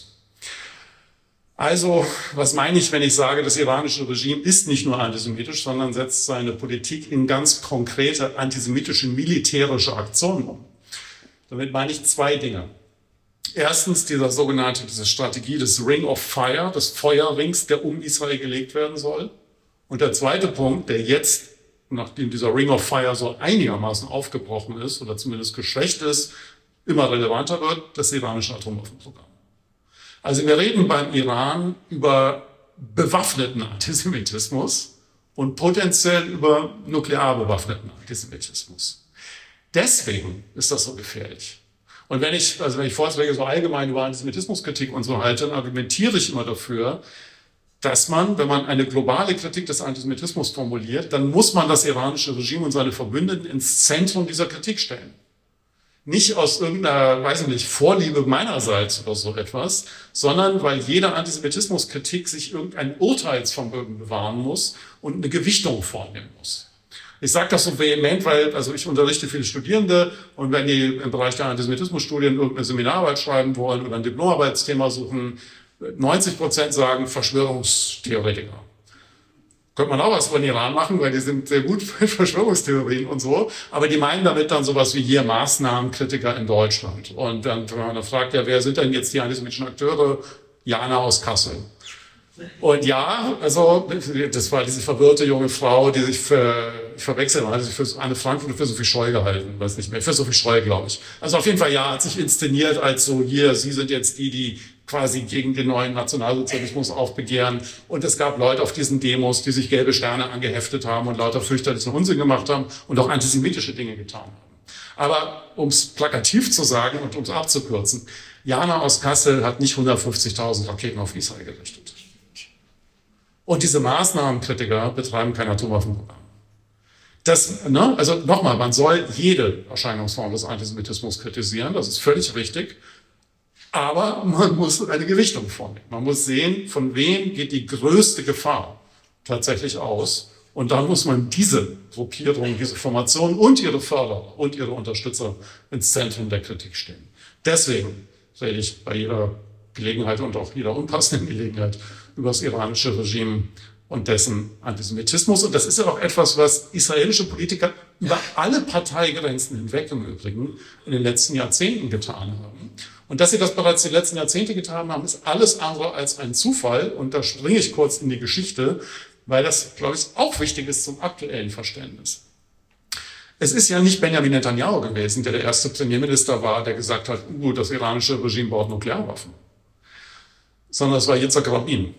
Also, was meine ich, wenn ich sage, das iranische Regime ist nicht nur antisemitisch, sondern setzt seine Politik in ganz konkrete antisemitische militärische Aktionen um? Damit meine ich zwei Dinge. Erstens diese Strategie des Ring of Fire, des Feuerrings, der um Israel gelegt werden soll. Und der zweite Punkt, der jetzt, nachdem dieser Ring of Fire so einigermaßen aufgebrochen ist oder zumindest geschwächt ist, immer relevanter wird, das iranische Atomwaffenprogramm. Also wir reden beim Iran über bewaffneten Antisemitismus und potenziell über nuklear bewaffneten Antisemitismus. Deswegen ist das so gefährlich. Und wenn ich Vorträge so allgemein über Antisemitismuskritik und so halte, dann argumentiere ich immer dafür, dass man, wenn man eine globale Kritik des Antisemitismus formuliert, dann muss man das iranische Regime und seine Verbündeten ins Zentrum dieser Kritik stellen. Nicht aus irgendeiner, Vorliebe meinerseits oder so etwas, sondern weil jede Antisemitismuskritik sich irgendein Urteilsvermögen bewahren muss und eine Gewichtung vornehmen muss. Ich sage das so vehement, weil ich unterrichte viele Studierende und wenn die im Bereich der Antisemitismusstudien irgendeine Seminararbeit schreiben wollen oder ein Diplomarbeitsthema suchen, 90% sagen Verschwörungstheoretiker. Könnte man auch was von Iran machen, weil die sind sehr gut für Verschwörungstheorien und so. Aber die meinen damit dann sowas wie hier Maßnahmenkritiker in Deutschland. Und dann, wenn man fragt, ja, wer sind denn jetzt die antisemitischen Akteure? Jana aus Kassel. Und ja, das war diese verwirrte junge Frau, die sich verwechselt hat, sich für Anne Frank und für Sophie Scholl gehalten, weiß nicht mehr, für Sophie Scholl, glaube ich. Also auf jeden Fall, ja, hat sich inszeniert als so, hier, Sie sind jetzt die quasi gegen den neuen Nationalsozialismus aufbegehren. Und es gab Leute auf diesen Demos, die sich gelbe Sterne angeheftet haben und lauter fürchterlichen Unsinn gemacht haben und auch antisemitische Dinge getan haben. Aber um es plakativ zu sagen und um es abzukürzen, Jana aus Kassel hat nicht 150.000 Raketen auf Israel gerichtet. Und diese Maßnahmenkritiker betreiben kein Atomwaffenprogramm. Also nochmal, man soll jede Erscheinungsform des Antisemitismus kritisieren, das ist völlig richtig. Aber man muss eine Gewichtung vornehmen. Man muss sehen, von wem geht die größte Gefahr tatsächlich aus. Und dann muss man diese Gruppierung, diese Formation und ihre Förderer und ihre Unterstützer ins Zentrum der Kritik stellen. Deswegen rede ich bei jeder Gelegenheit und auch jeder unpassenden Gelegenheit über das iranische Regime und dessen Antisemitismus. Und das ist ja auch etwas, was israelische Politiker über alle Parteigrenzen hinweg im Übrigen in den letzten Jahrzehnten getan haben. Und dass sie das bereits die letzten Jahrzehnte getan haben, ist alles andere als ein Zufall. Und da springe ich kurz in die Geschichte, weil das, glaube ich, auch wichtig ist zum aktuellen Verständnis. Es ist ja nicht Benjamin Netanyahu gewesen, der erste Premierminister war, der gesagt hat, das iranische Regime baut Nuklearwaffen. Sondern es war Yitzhak Rabin.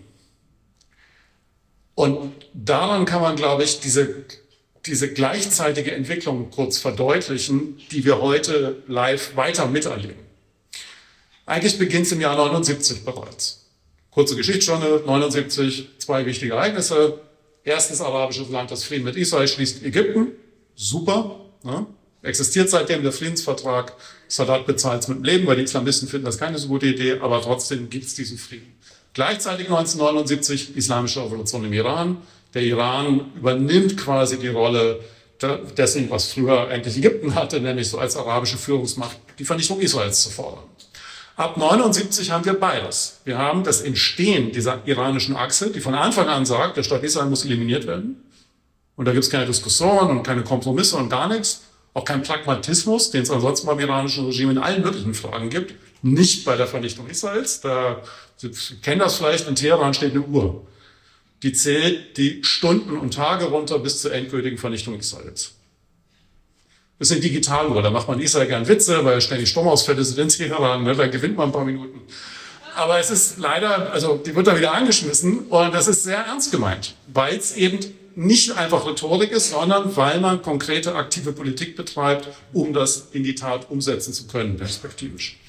Und daran kann man, glaube ich, diese gleichzeitige Entwicklung kurz verdeutlichen, die wir heute live weiter miterleben. Eigentlich beginnt es im Jahr 79 bereits. Kurze Geschichtsstunde, 79, zwei wichtige Ereignisse. Erstes arabisches Land, das Frieden mit Israel schließt, Ägypten. Super, ne? Existiert seitdem der Friedensvertrag. Sadat bezahlt es mit dem Leben, weil die Islamisten finden das keine so gute Idee, aber trotzdem gibt es diesen Frieden. Gleichzeitig 1979 Islamische Revolution im Iran. Der Iran übernimmt quasi die Rolle dessen, was früher eigentlich Ägypten hatte, nämlich so als arabische Führungsmacht die Vernichtung Israels zu fordern. Ab 79 haben wir beides. Wir haben das Entstehen dieser iranischen Achse, die von Anfang an sagt, der Staat Israel muss eliminiert werden. Und da gibt es keine Diskussion und keine Kompromisse und gar nichts. Auch kein Pragmatismus, den es ansonsten beim iranischen Regime in allen möglichen Fragen gibt. Nicht bei der Vernichtung Israels. Sie kennen das vielleicht, in Teheran steht eine Uhr. die zählt die Stunden und Tage runter bis zur endgültigen Vernichtung Israels. Das ist eine Digitaluhr, da macht man Israel gern Witze, weil ständig Stromausfälle sind in Teheran, ne, da gewinnt man ein paar Minuten. Aber es ist leider, also die wird da wieder angeschmissen und das ist sehr ernst gemeint, weil es eben nicht einfach Rhetorik ist, sondern weil man konkrete aktive Politik betreibt, um das in die Tat umsetzen zu können, perspektivisch.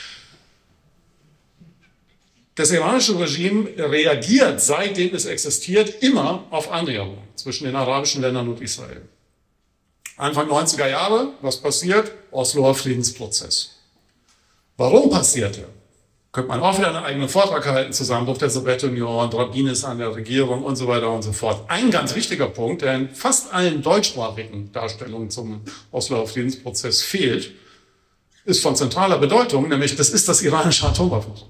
Das iranische Regime reagiert, seitdem es existiert, immer auf Annäherungen zwischen den arabischen Ländern und Israel. Anfang 90er Jahre, was passiert? Osloer Friedensprozess. Warum passiert er? Könnte man auch wieder einen eigenen Vortrag halten, Zusammenbruch der Sowjetunion, Rabin ist an der Regierung und so weiter und so fort. Ein ganz wichtiger Punkt, der in fast allen deutschsprachigen Darstellungen zum Osloer Friedensprozess fehlt, ist von zentraler Bedeutung, nämlich das ist das iranische Atomwaffenprogramm.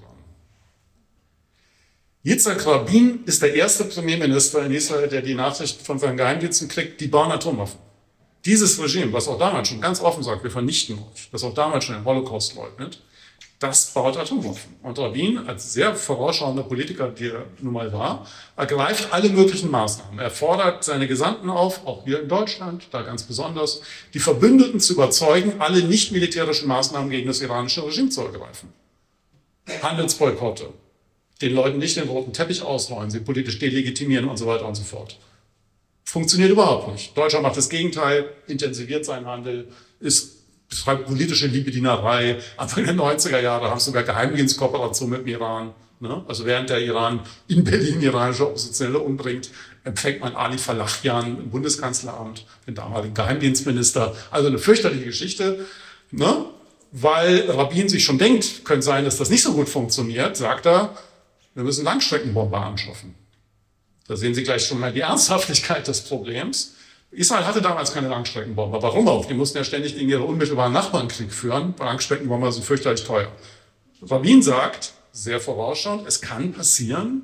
Yitzhak Rabin ist der erste Premierminister in Israel, der die Nachricht von seinen Geheimdiensten kriegt, die bauen Atomwaffen. Dieses Regime, was auch damals schon ganz offen sagt, wir vernichten euch, das auch damals schon den Holocaust leugnet, das baut Atomwaffen. Und Rabin, als sehr vorausschauender Politiker, der er nun mal war, ergreift alle möglichen Maßnahmen. Er fordert seine Gesandten auf, auch hier in Deutschland, da ganz besonders, die Verbündeten zu überzeugen, alle nicht militärischen Maßnahmen gegen das iranische Regime zu ergreifen. Handelsboykotte, den Leuten nicht den roten Teppich ausrollen, sie politisch delegitimieren und so weiter und so fort. Funktioniert überhaupt nicht. Deutschland macht das Gegenteil, intensiviert seinen Handel, betreibt politische Liebedienerei. Anfang der 90er Jahre haben sogar Geheimdienstkooperation mit dem Iran. Ne? Also während der Iran in Berlin iranische Oppositionelle umbringt, empfängt man Ali Falachian im Bundeskanzleramt, den damaligen Geheimdienstminister. Also eine fürchterliche Geschichte. Ne? Weil Rabin sich schon denkt, könnte sein, dass das nicht so gut funktioniert, sagt er, wir müssen Langstreckenbomber anschaffen. Da sehen Sie gleich schon mal die Ernsthaftigkeit des Problems. Israel hatte damals keine Langstreckenbomber. Warum auch? Die mussten ja ständig gegen ihre unmittelbaren Nachbarn Krieg führen. Langstreckenbomber sind fürchterlich teuer. Rabin sagt, sehr vorausschauend, es kann passieren,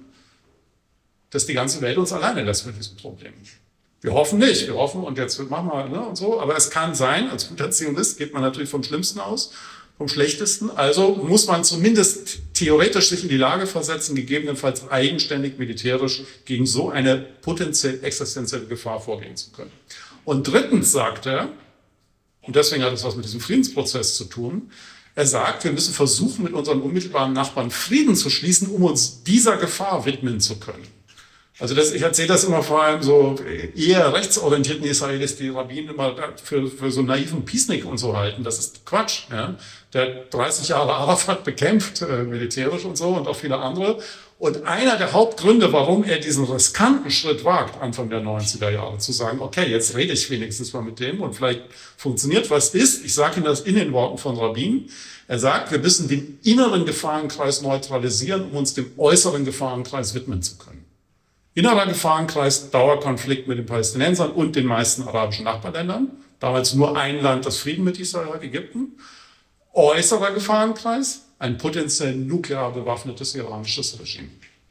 dass die ganze Welt uns alleine lässt mit diesem Problem. Wir hoffen nicht. Wir hoffen, und jetzt machen wir, ne, und so. Aber es kann sein, als guter Zionist geht man natürlich vom Schlimmsten aus, vom Schlechtesten. Also muss man zumindest theoretisch sich in die Lage versetzen, gegebenenfalls eigenständig militärisch gegen so eine potenziell existenzielle Gefahr vorgehen zu können. Und drittens sagt er, und deswegen hat es was mit diesem Friedensprozess zu tun, er sagt, wir müssen versuchen, mit unseren unmittelbaren Nachbarn Frieden zu schließen, um uns dieser Gefahr widmen zu können. Also ich erzähle das immer vor allem so eher rechtsorientierten Israelis, die Rabin immer für so naiven Peacenik und so halten. Das ist Quatsch. Ja? Der hat 30 Jahre Arafat bekämpft, militärisch und so, und auch viele andere. Und einer der Hauptgründe, warum er diesen riskanten Schritt wagt, Anfang der 90er Jahre, zu sagen, okay, jetzt rede ich wenigstens mal mit dem und vielleicht funktioniert was, ist, ich sage Ihnen das in den Worten von Rabin, er sagt, wir müssen den inneren Gefahrenkreis neutralisieren, um uns dem äußeren Gefahrenkreis widmen zu können. Innerer Gefahrenkreis, Dauerkonflikt mit den Palästinensern und den meisten arabischen Nachbarländern. Damals nur ein Land, das Frieden mit Israel hat, Ägypten. Äußerer Gefahrenkreis, ein potenziell nuklear bewaffnetes iranisches Regime.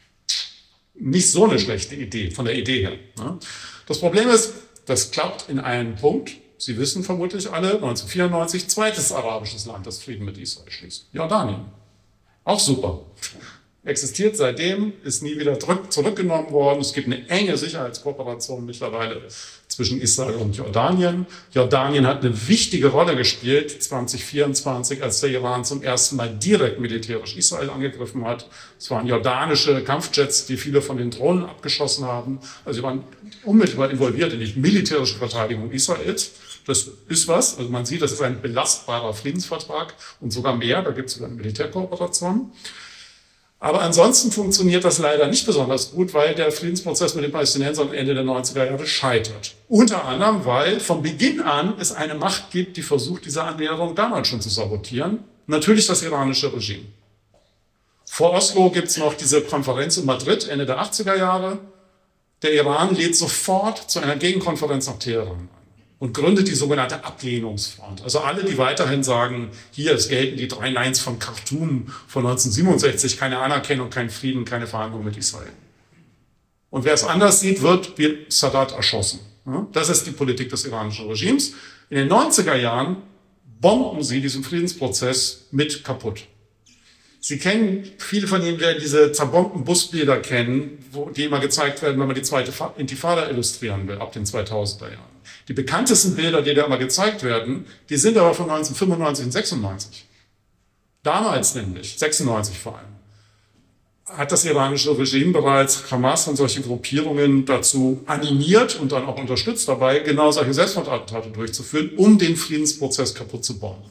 Nicht so eine schlechte Idee, von der Idee her. Das Problem ist, das klappt in einem Punkt. Sie wissen vermutlich alle, 1994, zweites arabisches Land, das Frieden mit Israel schließt. Jordanien. Auch super. Existiert seitdem, ist nie wieder zurückgenommen worden. Es gibt eine enge Sicherheitskooperation mittlerweile zwischen Israel und Jordanien. Jordanien hat eine wichtige Rolle gespielt 2024, als der Iran zum ersten Mal direkt militärisch Israel angegriffen hat. Es waren jordanische Kampfjets, die viele von den Drohnen abgeschossen haben. Also sie waren unmittelbar involviert in die militärische Verteidigung Israels. Das ist was. Also man sieht, das ist ein belastbarer Friedensvertrag und sogar mehr. Da gibt es sogar eine Militärkooperation. Aber ansonsten funktioniert das leider nicht besonders gut, weil der Friedensprozess mit den Palästinensern Ende der 90er Jahre scheitert. Unter anderem, weil von Beginn an es eine Macht gibt, die versucht, diese Annäherung damals schon zu sabotieren. Natürlich das iranische Regime. Vor Oslo gibt es noch diese Konferenz in Madrid, Ende der 80er Jahre. Der Iran lädt sofort zu einer Gegenkonferenz nach Teheran ein und gründet die sogenannte Ablehnungsfront. Also alle, die weiterhin sagen, hier, es gelten die 3 Neins von Khartoum von 1967, keine Anerkennung, kein Frieden, keine Verhandlungen mit Israel. Und wer es anders sieht, wird wie Sadat erschossen. Das ist die Politik des iranischen Regimes. In den 90er Jahren bomben sie diesen Friedensprozess mit kaputt. Viele von Ihnen werden diese zerbombten Busbilder kennen, die immer gezeigt werden, wenn man die zweite Intifada illustrieren will, ab den 2000er Jahren. Die bekanntesten Bilder, die da immer gezeigt werden, die sind aber von 1995 und 96. Damals nämlich, 96 vor allem, hat das iranische Regime bereits Hamas und solche Gruppierungen dazu animiert und dann auch unterstützt dabei, genau solche Selbstmordattentate durchzuführen, um den Friedensprozess kaputt zu bauen.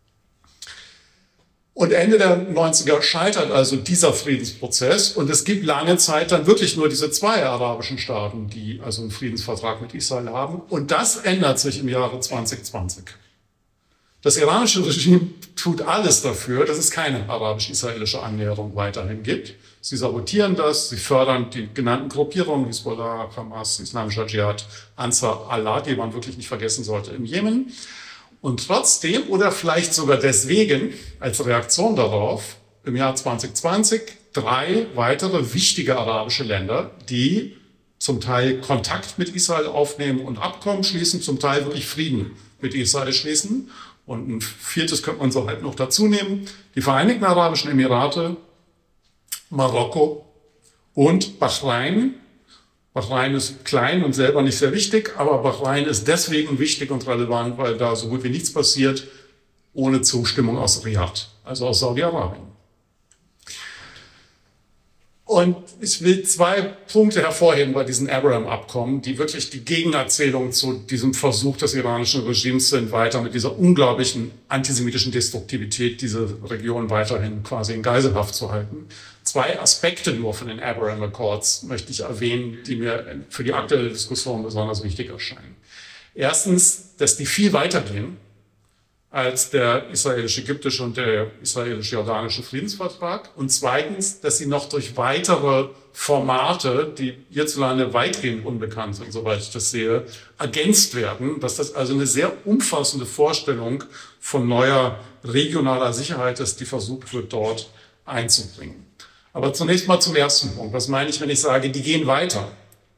Und Ende der 90er scheitert also dieser Friedensprozess und es gibt lange Zeit dann wirklich nur diese zwei arabischen Staaten, die also einen Friedensvertrag mit Israel haben. Und das ändert sich im Jahre 2020. Das iranische Regime tut alles dafür, dass es keine arabisch-israelische Annäherung weiterhin gibt. Sie sabotieren das, sie fördern die genannten Gruppierungen, Hisbollah, Hamas, Islamischer Dschihad, Ansar Allah, die man wirklich nicht vergessen sollte, im Jemen. Und trotzdem oder vielleicht sogar deswegen als Reaktion darauf im Jahr 2020 3 weitere wichtige arabische Länder, die zum Teil Kontakt mit Israel aufnehmen und Abkommen schließen, zum Teil wirklich Frieden mit Israel schließen. Und ein 4. könnte man so halt noch dazu nehmen. Die Vereinigten Arabischen Emirate, Marokko und Bahrain. Bahrain ist klein und selber nicht sehr wichtig, aber Bahrain ist deswegen wichtig und relevant, weil da so gut wie nichts passiert ohne Zustimmung aus Riyadh, also aus Saudi-Arabien. Und ich will 2 Punkte hervorheben bei diesen Abraham-Abkommen, die wirklich die Gegenerzählung zu diesem Versuch des iranischen Regimes sind, weiter mit dieser unglaublichen antisemitischen Destruktivität diese Region weiterhin quasi in Geiselhaft zu halten. 2 Aspekte nur von den Abraham Accords möchte ich erwähnen, die mir für die aktuelle Diskussion besonders wichtig erscheinen. Erstens, dass die viel weiter gehen als der israelisch-ägyptische und der israelisch-jordanische Friedensvertrag. Und zweitens, dass sie noch durch weitere Formate, die hierzulande weitgehend unbekannt sind, soweit ich das sehe, ergänzt werden. Dass das also eine sehr umfassende Vorstellung von neuer regionaler Sicherheit ist, die versucht wird, dort einzubringen. Aber zunächst mal zum ersten Punkt. Was meine ich, wenn ich sage, die gehen weiter?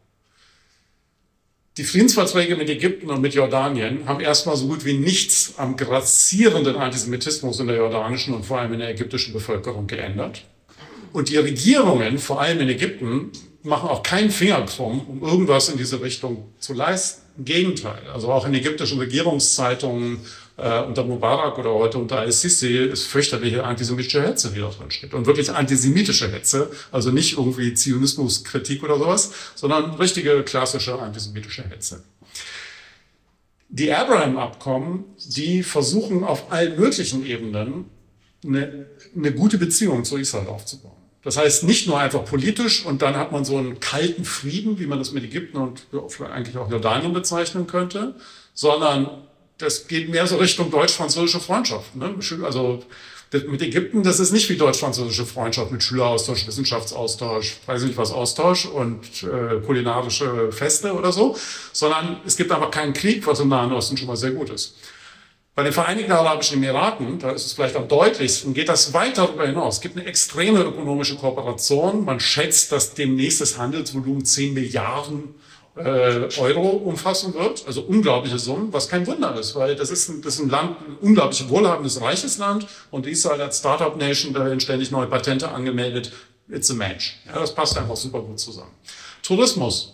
Die Friedensverträge mit Ägypten und mit Jordanien haben erstmal so gut wie nichts am grassierenden Antisemitismus in der jordanischen und vor allem in der ägyptischen Bevölkerung geändert. Und die Regierungen, vor allem in Ägypten, machen auch keinen Finger krumm, um irgendwas in diese Richtung zu leisten. Im Gegenteil. Also auch in ägyptischen Regierungszeitungen unter Mubarak oder heute unter al-Sisi ist fürchterliche antisemitische Hetze, die da drin steht. Und wirklich antisemitische Hetze, also nicht irgendwie Zionismuskritik oder sowas, sondern richtige klassische antisemitische Hetze. Die Abraham-Abkommen, die versuchen auf allen möglichen Ebenen eine gute Beziehung zu Israel aufzubauen. Das heißt, nicht nur einfach politisch und dann hat man so einen kalten Frieden, wie man das mit Ägypten und eigentlich auch Jordanien bezeichnen könnte, sondern das geht mehr so Richtung deutsch-französische Freundschaft. Ne? Also mit Ägypten, das ist nicht wie deutsch-französische Freundschaft mit Schüleraustausch, Wissenschaftsaustausch, weiß nicht was, Austausch und kulinarische Feste oder so, sondern es gibt einfach keinen Krieg, was im Nahen Osten schon mal sehr gut ist. Bei den Vereinigten Arabischen Emiraten, da ist es vielleicht am deutlichsten, geht das weit darüber hinaus. Es gibt eine extreme ökonomische Kooperation. Man schätzt, dass demnächst das Handelsvolumen 10 Milliarden Euro umfassen wird. Also unglaubliche Summen, was kein Wunder ist, weil das ist ein Land, ein unglaublich wohlhabendes, reiches Land und Israel als Startup-Nation, da werden ständig neue Patente angemeldet. It's a match. Ja, das passt einfach super gut zusammen. Tourismus.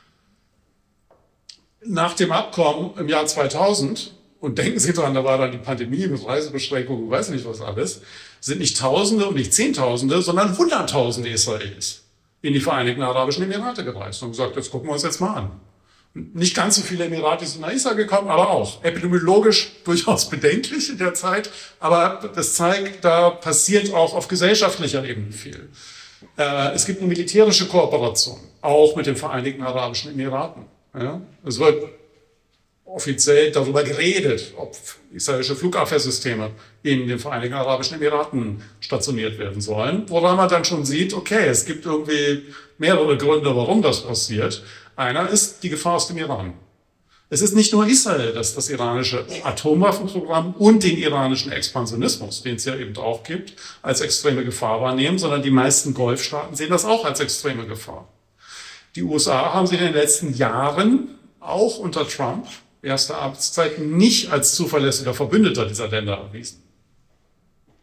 Nach dem Abkommen im Jahr 2000, und denken Sie dran, da war dann die Pandemie mit Reisebeschränkungen, weiß nicht was alles, sind nicht Tausende und nicht Zehntausende, sondern Hunderttausende Israelis in die Vereinigten Arabischen Emirate gereist und gesagt, jetzt gucken wir uns jetzt mal an. Nicht ganz so viele Emiratis sind nach Israel gekommen, aber auch epidemiologisch durchaus bedenklich in der Zeit. Aber das zeigt, da passiert auch auf gesellschaftlicher Ebene viel. Es gibt eine militärische Kooperation, auch mit den Vereinigten Arabischen Emiraten. Ja? Es wird offiziell darüber geredet, ob israelische Flugabwehrsysteme in den Vereinigten Arabischen Emiraten stationiert werden sollen, woran man dann schon sieht, okay, es gibt irgendwie mehrere Gründe, warum das passiert. Einer ist die Gefahr aus dem Iran. Es ist nicht nur Israel, das das iranische Atomwaffenprogramm und den iranischen Expansionismus, den es ja eben auch gibt, als extreme Gefahr wahrnehmen, sondern die meisten Golfstaaten sehen das auch als extreme Gefahr. Die USA haben sich in den letzten Jahren, auch unter Trump, erste Amtszeit, nicht als zuverlässiger Verbündeter dieser Länder erwiesen.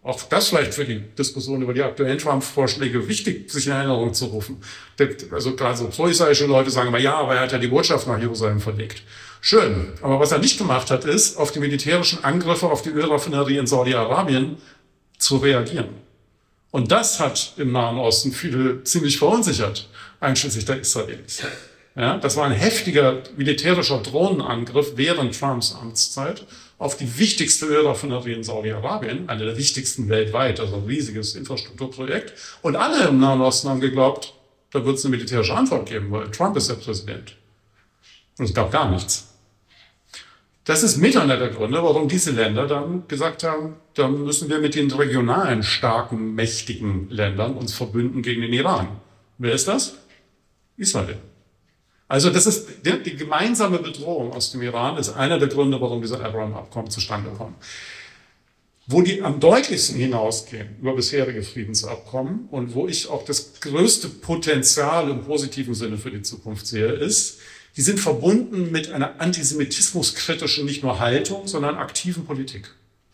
Auch das vielleicht für die Diskussion über die aktuellen Trump-Vorschläge wichtig, sich in Erinnerung zu rufen. Also gerade so pro-israelische Leute sagen immer, ja, aber er hat ja die Botschaft nach Jerusalem verlegt. Schön, aber was er nicht gemacht hat, ist, auf die militärischen Angriffe auf die Ölraffinerie in Saudi-Arabien zu reagieren. Und das hat im Nahen Osten viele ziemlich verunsichert, einschließlich der Israelis. Ja, das war ein heftiger militärischer Drohnenangriff während Trumps Amtszeit auf die wichtigste Ölraffinerie in Saudi-Arabien, eine der wichtigsten weltweit, also ein riesiges Infrastrukturprojekt. Und alle im Nahen Osten haben geglaubt, da wird es eine militärische Antwort geben, weil Trump ist der Präsident. Und es gab gar nichts. Das ist mit einer der Gründe, warum diese Länder dann gesagt haben, dann müssen wir mit den regionalen, starken, mächtigen Ländern uns verbünden gegen den Iran. Wer ist das? Israel. Also das ist die gemeinsame Bedrohung aus dem Iran ist einer der Gründe, warum diese Abraham-Abkommen zustande kommen. Wo die am deutlichsten hinausgehen über bisherige Friedensabkommen und wo ich auch das größte Potenzial im positiven Sinne für die Zukunft sehe, ist, die sind verbunden mit einer antisemitismuskritischen nicht nur Haltung, sondern aktiven Politik.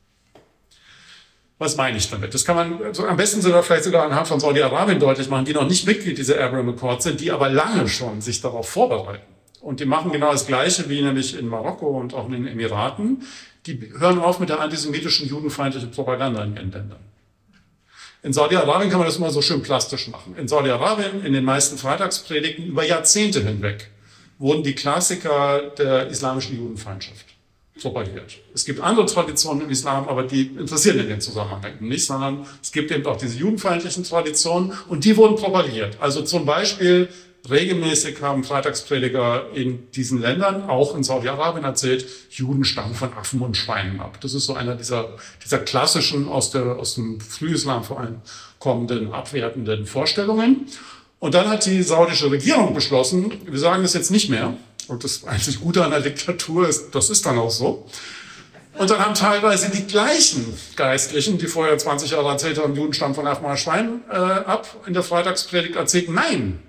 Was meine ich damit? Das kann man also am besten sogar vielleicht sogar anhand von Saudi-Arabien deutlich machen, die noch nicht Mitglied dieser Abraham Accords sind, die aber lange schon sich darauf vorbereiten. Und die machen genau das Gleiche wie nämlich in Marokko und auch in den Emiraten. Die hören auf mit der antisemitischen, judenfeindlichen Propaganda in ihren Ländern. In Saudi-Arabien kann man das immer so schön plastisch machen. In Saudi-Arabien, in den meisten Freitagspredigten über Jahrzehnte hinweg, wurden die Klassiker der islamischen Judenfeindschaft propagiert. Es gibt andere Traditionen im Islam, aber die interessieren in den Zusammenhang nicht, sondern es gibt eben auch diese judenfeindlichen Traditionen und die wurden propagiert. Also zum Beispiel regelmäßig haben Freitagsprediger in diesen Ländern, auch in Saudi-Arabien erzählt, Juden stammen von Affen und Schweinen ab. Das ist so einer dieser klassischen, aus dem Frühislam vor allem kommenden, abwertenden Vorstellungen. Und dann hat die saudische Regierung beschlossen, wir sagen das jetzt nicht mehr. Und das einzig Gute an der Diktatur ist, das ist dann auch so. Und dann haben teilweise die gleichen Geistlichen, die vorher 20 Jahre erzählt haben, Juden stammen von Affen und Schweinen ab, in der Freitagspredigt erzählt, nein,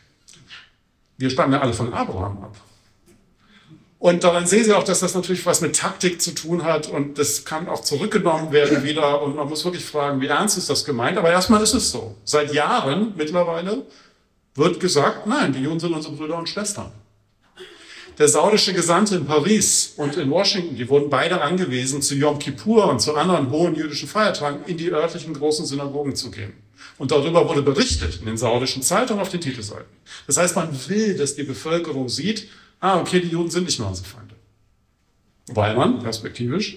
wir stammen ja alle von Abraham ab. Und daran sehen Sie auch, dass das natürlich was mit Taktik zu tun hat und das kann auch zurückgenommen werden wieder und man muss wirklich fragen, wie ernst ist das gemeint? Aber erstmal ist es so. Seit Jahren mittlerweile wird gesagt, nein, die Juden sind unsere Brüder und Schwestern. Der saudische Gesandte in Paris und in Washington, die wurden beide angewiesen, zu Yom Kippur und zu anderen hohen jüdischen Feiertagen in die örtlichen großen Synagogen zu gehen. Und darüber wurde berichtet in den saudischen Zeitungen auf den Titelseiten. Das heißt, man will, dass die Bevölkerung sieht, okay, die Juden sind nicht mehr unsere Feinde. Weil man, perspektivisch,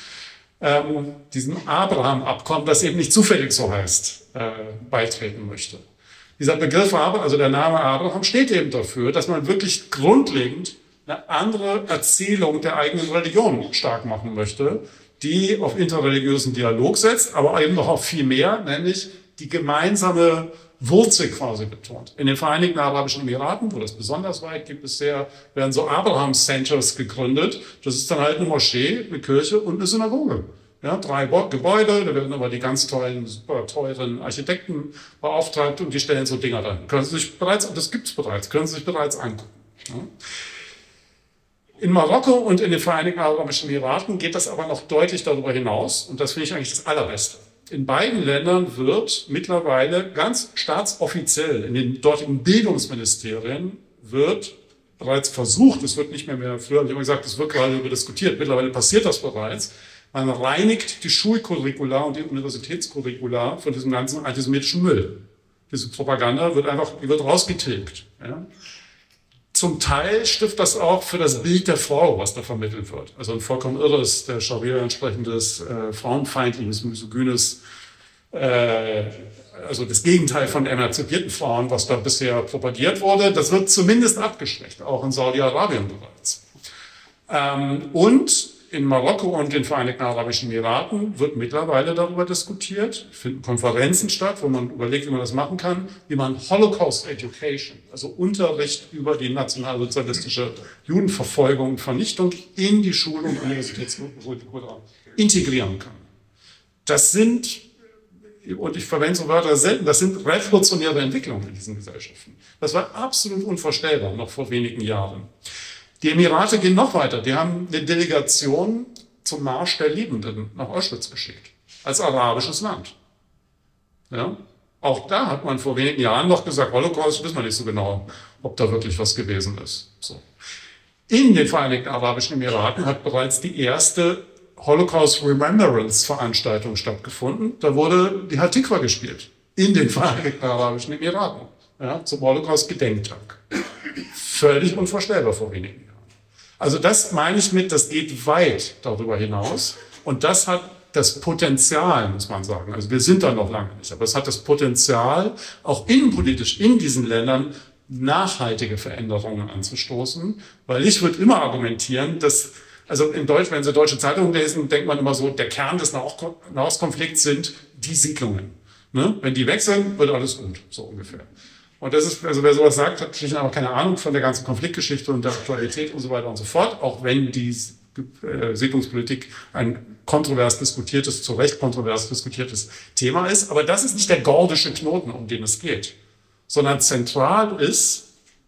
diesem Abraham-Abkommen, das eben nicht zufällig so heißt, beitreten möchte. Dieser Begriff, also der Name Abraham, steht eben dafür, dass man wirklich grundlegend eine andere Erzählung der eigenen Religion stark machen möchte, die auf interreligiösen Dialog setzt, aber eben noch auf viel mehr, nämlich die gemeinsame Wurzel quasi betont. In den Vereinigten Arabischen Emiraten, wo das besonders weit gibt bisher, werden so Abraham Centers gegründet. Das ist dann halt eine Moschee, eine Kirche und eine Synagoge. Ja, 3 Gebäude, da werden aber die ganz tollen, super teuren Architekten beauftragt und die stellen so Dinger dahin. Können Sie sich bereits, das gibt's bereits, können Sie sich bereits angucken. Ja. In Marokko und in den Vereinigten Arabischen Emiraten geht das aber noch deutlich darüber hinaus und das finde ich eigentlich das Allerbeste. In beiden Ländern wird mittlerweile ganz staatsoffiziell in den dortigen Bildungsministerien wird bereits versucht, es wird nicht mehr früher habe ich immer gesagt, es wird gerade darüber diskutiert, mittlerweile passiert das bereits. Man reinigt die Schulcurricula und die Universitätscurricula von diesem ganzen antisemitischen Müll. Diese Propaganda wird rausgetilgt. Ja. Zum Teil stiftet das auch für das Bild der Frau, was da vermittelt wird. Also ein vollkommen irres, der Scharia entsprechendes, frauenfeindliches, misogynes, also das Gegenteil von emanzipierten Frauen, was da bisher propagiert wurde. Das wird zumindest abgeschwächt, auch in Saudi-Arabien bereits. Und in Marokko und den Vereinigten Arabischen Emiraten wird mittlerweile darüber diskutiert, finden Konferenzen statt, wo man überlegt, wie man das machen kann, wie man Holocaust Education, also Unterricht über die nationalsozialistische Judenverfolgung und Vernichtung in die Schul- und Universitätskurricula integrieren kann. Das sind, und ich verwende so Wörter selten, das sind revolutionäre Entwicklungen in diesen Gesellschaften. Das war absolut unvorstellbar, noch vor wenigen Jahren. Die Emirate gehen noch weiter. Die haben eine Delegation zum Marsch der Liebenden nach Auschwitz geschickt. als arabisches Land. Ja? Auch da hat man vor wenigen Jahren noch gesagt, Holocaust, wissen wir nicht so genau, ob da wirklich was gewesen ist. So. In den Vereinigten Arabischen Emiraten hat bereits die erste Holocaust Remembrance Veranstaltung stattgefunden. Da wurde die Hatikwa gespielt. In den Vereinigten Arabischen Emiraten. Ja, zum Holocaust-Gedenktag. Völlig unvorstellbar vor wenigen Jahren. Also das meine ich mit, das geht weit darüber hinaus. Und das hat das Potenzial, muss man sagen. Also wir sind da noch lange nicht. Aber es hat das Potenzial, auch innenpolitisch in diesen Ländern nachhaltige Veränderungen anzustoßen. Weil ich würde immer argumentieren, dass, also in Deutsch, wenn Sie deutsche Zeitungen lesen, denkt man immer so, der Kern des Nahostkonflikts sind die Siedlungen. Ne? Wenn die weg sind, wird alles gut, so ungefähr. Und das ist, also wer sowas sagt, hat schlicht aber keine Ahnung von der ganzen Konfliktgeschichte und der Aktualität und so weiter und so fort, auch wenn die Siedlungspolitik ein kontrovers diskutiertes, zu Recht kontrovers diskutiertes Thema ist. Aber das ist nicht der gordische Knoten, um den es geht, sondern zentral ist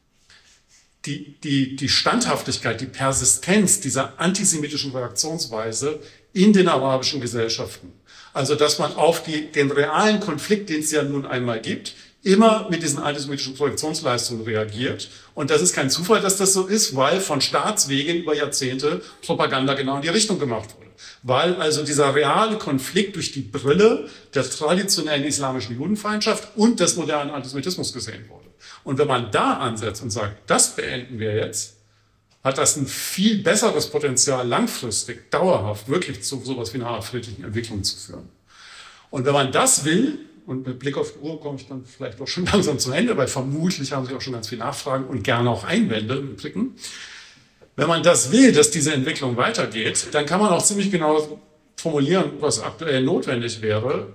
die Standhaftigkeit, die Persistenz dieser antisemitischen Reaktionsweise in den arabischen Gesellschaften. Also, dass man auf den realen Konflikt, den es ja nun einmal gibt, immer mit diesen antisemitischen Projektionsleistungen reagiert. Und das ist kein Zufall, dass das so ist, weil von Staatswegen über Jahrzehnte Propaganda genau in die Richtung gemacht wurde. Weil also dieser reale Konflikt durch die Brille der traditionellen islamischen Judenfeindschaft und des modernen Antisemitismus gesehen wurde. Und wenn man da ansetzt und sagt, das beenden wir jetzt, hat das ein viel besseres Potenzial, langfristig, dauerhaft, wirklich zu sowas wie einer Art friedlichen Entwicklung zu führen. Und wenn man das will, und mit Blick auf die Uhr komme ich dann vielleicht auch schon langsam zum Ende, weil vermutlich haben Sie auch schon ganz viele Nachfragen und gerne auch Einwände im Übrigen. Wenn man das will, dass diese Entwicklung weitergeht, dann kann man auch ziemlich genau formulieren, was aktuell notwendig wäre,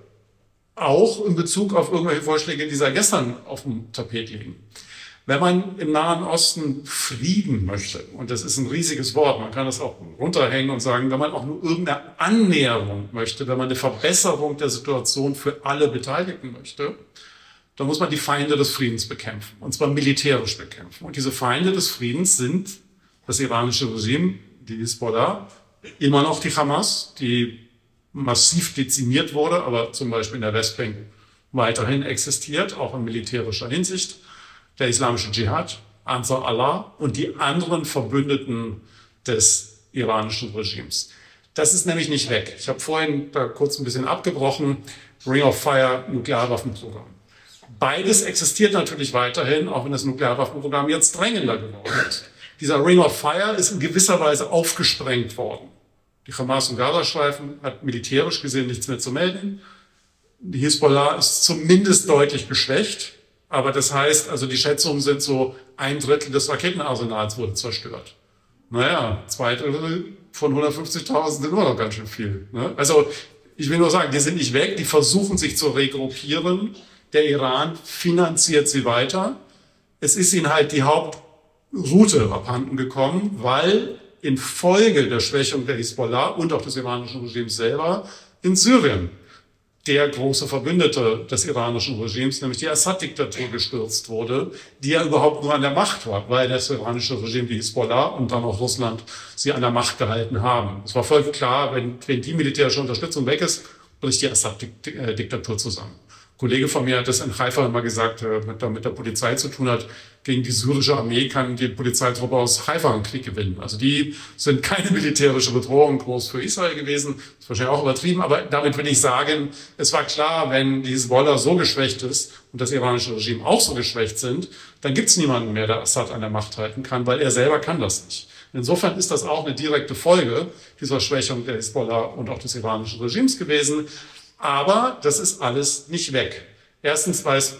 auch in Bezug auf irgendwelche Vorschläge, die seit gestern auf dem Tapet liegen. Wenn man im Nahen Osten Frieden möchte, und das ist ein riesiges Wort, man kann das auch runterhängen und sagen, wenn man auch nur irgendeine Annäherung möchte, wenn man eine Verbesserung der Situation für alle Beteiligten möchte, dann muss man die Feinde des Friedens bekämpfen, und zwar militärisch bekämpfen. Und diese Feinde des Friedens sind das iranische Regime, die Hisbollah, immer noch die Hamas, die massiv dezimiert wurde, aber zum Beispiel in der Westbank weiterhin existiert, auch in militärischer Hinsicht, der islamische Dschihad, Ansar Allah und die anderen Verbündeten des iranischen Regimes. Das ist nämlich nicht weg. Ich habe vorhin da kurz ein bisschen abgebrochen. Ring of Fire, Nuklearwaffenprogramm. Beides existiert natürlich weiterhin, auch wenn das Nuklearwaffenprogramm jetzt drängender geworden ist. Dieser Ring of Fire ist in gewisser Weise aufgesprengt worden. Die Hamas und Gazastreifen hat militärisch gesehen nichts mehr zu melden. Die Hisbollah ist zumindest deutlich geschwächt. Aber das heißt, also die Schätzungen sind so, 1/3 des Raketenarsenals wurde zerstört. Naja, 2/3 von 150.000 sind immer noch ganz schön viel. Ne? Also ich will nur sagen, die sind nicht weg, die versuchen sich zu regruppieren. Der Iran finanziert sie weiter. Es ist ihnen halt die Hauptroute abhanden gekommen, weil infolge der Schwächung der Hisbollah und auch des iranischen Regimes selber in Syrien der große Verbündete des iranischen Regimes, nämlich die Assad-Diktatur, gestürzt wurde, die ja überhaupt nur an der Macht war, weil das iranische Regime, die Hisbollah und dann auch Russland, sie an der Macht gehalten haben. Es war voll klar, wenn die militärische Unterstützung weg ist, bricht die Assad-Diktatur zusammen. Ein Kollege von mir hat das in Haifa immer gesagt, mit der Polizei zu tun hat. Gegen die syrische Armee kann die Polizeitruppe aus Haifa einen Krieg gewinnen. Also die sind keine militärische Bedrohung groß für Israel gewesen. Das ist wahrscheinlich auch übertrieben, aber damit will ich sagen, es war klar, wenn die Hisbollah so geschwächt ist und das iranische Regime auch so geschwächt sind, dann gibt es niemanden mehr, der Assad an der Macht halten kann, weil er selber kann das nicht. Insofern ist das auch eine direkte Folge dieser Schwächung der Hisbollah und auch des iranischen Regimes gewesen. Aber das ist alles nicht weg. Erstens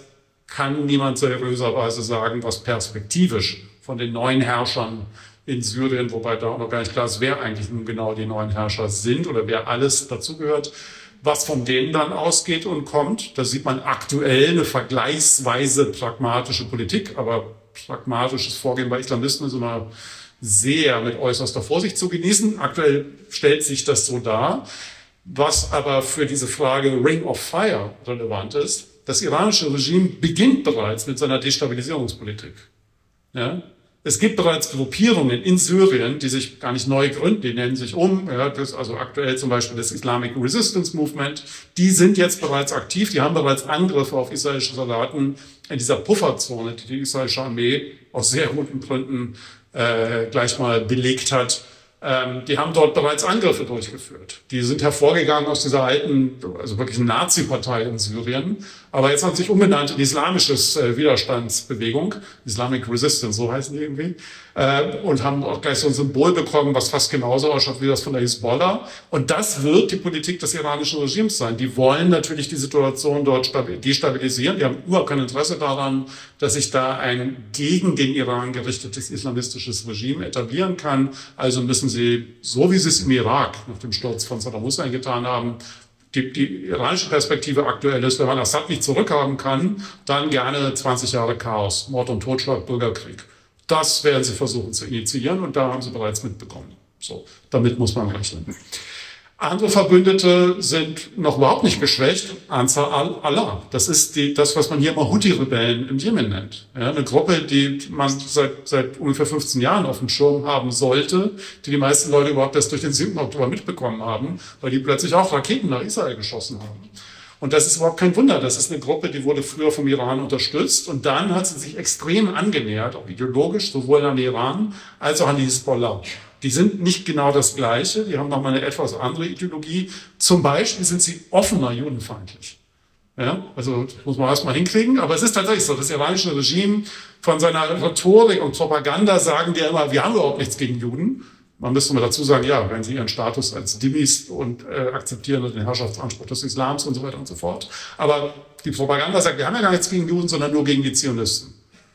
kann niemand seriöserweise sagen, was perspektivisch von den neuen Herrschern in Syrien, wobei da auch noch gar nicht klar ist, wer eigentlich nun genau die neuen Herrscher sind oder wer alles dazugehört, was von denen dann ausgeht und kommt. Da sieht man aktuell eine vergleichsweise pragmatische Politik, aber pragmatisches Vorgehen bei Islamisten ist immer sehr mit äußerster Vorsicht zu genießen. Aktuell stellt sich das so dar. Was aber für diese Frage Ring of Fire relevant ist, das iranische Regime beginnt bereits mit seiner Destabilisierungspolitik. Ja? Es gibt bereits Gruppierungen in Syrien, die sich gar nicht neu gründen, die nennen sich ja, also aktuell zum Beispiel das Islamic Resistance Movement. Die sind jetzt bereits aktiv, die haben bereits Angriffe auf israelische Soldaten in dieser Pufferzone, die israelische Armee aus sehr guten Gründen gleich mal belegt hat. Die haben dort bereits Angriffe durchgeführt. Die sind hervorgegangen aus dieser alten, also wirklich Nazi-Partei in Syrien. Aber jetzt hat sich umbenannt in islamisches Widerstandsbewegung, Islamic Resistance, so heißen die irgendwie, und haben auch gleich so ein Symbol bekommen, was fast genauso ausschaut wie das von der Hisbollah. Und das wird die Politik des iranischen Regimes sein. Die wollen natürlich die Situation dort destabilisieren. Die haben überhaupt kein Interesse daran, dass sich da ein gegen den Iran gerichtetes islamistisches Regime etablieren kann. Also müssen sie, so wie sie es im Irak nach dem Sturz von Saddam Hussein getan haben, die iranische Perspektive aktuell ist, wenn man Assad nicht zurückhaben kann, dann gerne 20 Jahre Chaos, Mord und Totschlag, Bürgerkrieg. Das werden sie versuchen zu initiieren und da haben sie bereits mitbekommen. So, damit muss man rechnen. Andere Verbündete sind noch überhaupt nicht geschwächt. Ansar Allah. Das ist das, was man hier immer Houthi-Rebellen im Jemen nennt. Ja, eine Gruppe, die man seit ungefähr 15 Jahren auf dem Schirm haben sollte, die meisten Leute überhaupt erst durch den 7. Oktober mitbekommen haben, weil die plötzlich auch Raketen nach Israel geschossen haben. Und das ist überhaupt kein Wunder. Das ist eine Gruppe, die wurde früher vom Iran unterstützt und dann hat sie sich extrem angenähert, auch ideologisch, sowohl an den Iran als auch an die Hisbollah. Die sind nicht genau das Gleiche, die haben nochmal eine etwas andere Ideologie. Zum Beispiel sind sie offener judenfeindlich. Ja, also das muss man erstmal hinkriegen, aber es ist tatsächlich so, das iranische Regime von seiner Rhetorik und Propaganda sagen die immer, wir haben überhaupt nichts gegen Juden. Man müsste mal dazu sagen, ja, wenn sie ihren Status als Dhimmis und akzeptieren und den Herrschaftsanspruch des Islams und so weiter und so fort. Aber die Propaganda sagt, wir haben ja gar nichts gegen Juden, sondern nur gegen die Zionisten.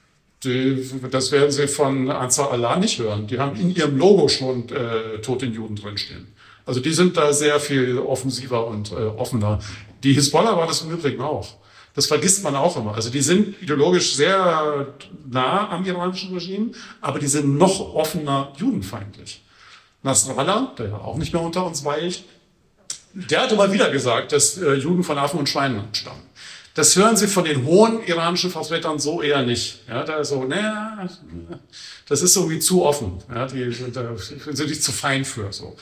Das werden Sie von Ansar Allah nicht hören. Die haben in ihrem Logo schon Tod den Juden drinstehen. Also die sind da sehr viel offensiver und offener. Die Hisbollah war das im Übrigen auch. Das vergisst man auch immer. Also die sind ideologisch sehr nah am iranischen Regime, aber die sind noch offener judenfeindlich. Nasrallah, der ja auch nicht mehr unter uns weilt, der hat immer wieder gesagt, dass Juden von Affen und Schweinen stammen. Das hören Sie von den hohen iranischen Vertretern so eher nicht. Ja, da ist so, naja, das ist irgendwie zu offen. Ja, da sind sie nicht zu fein für. So.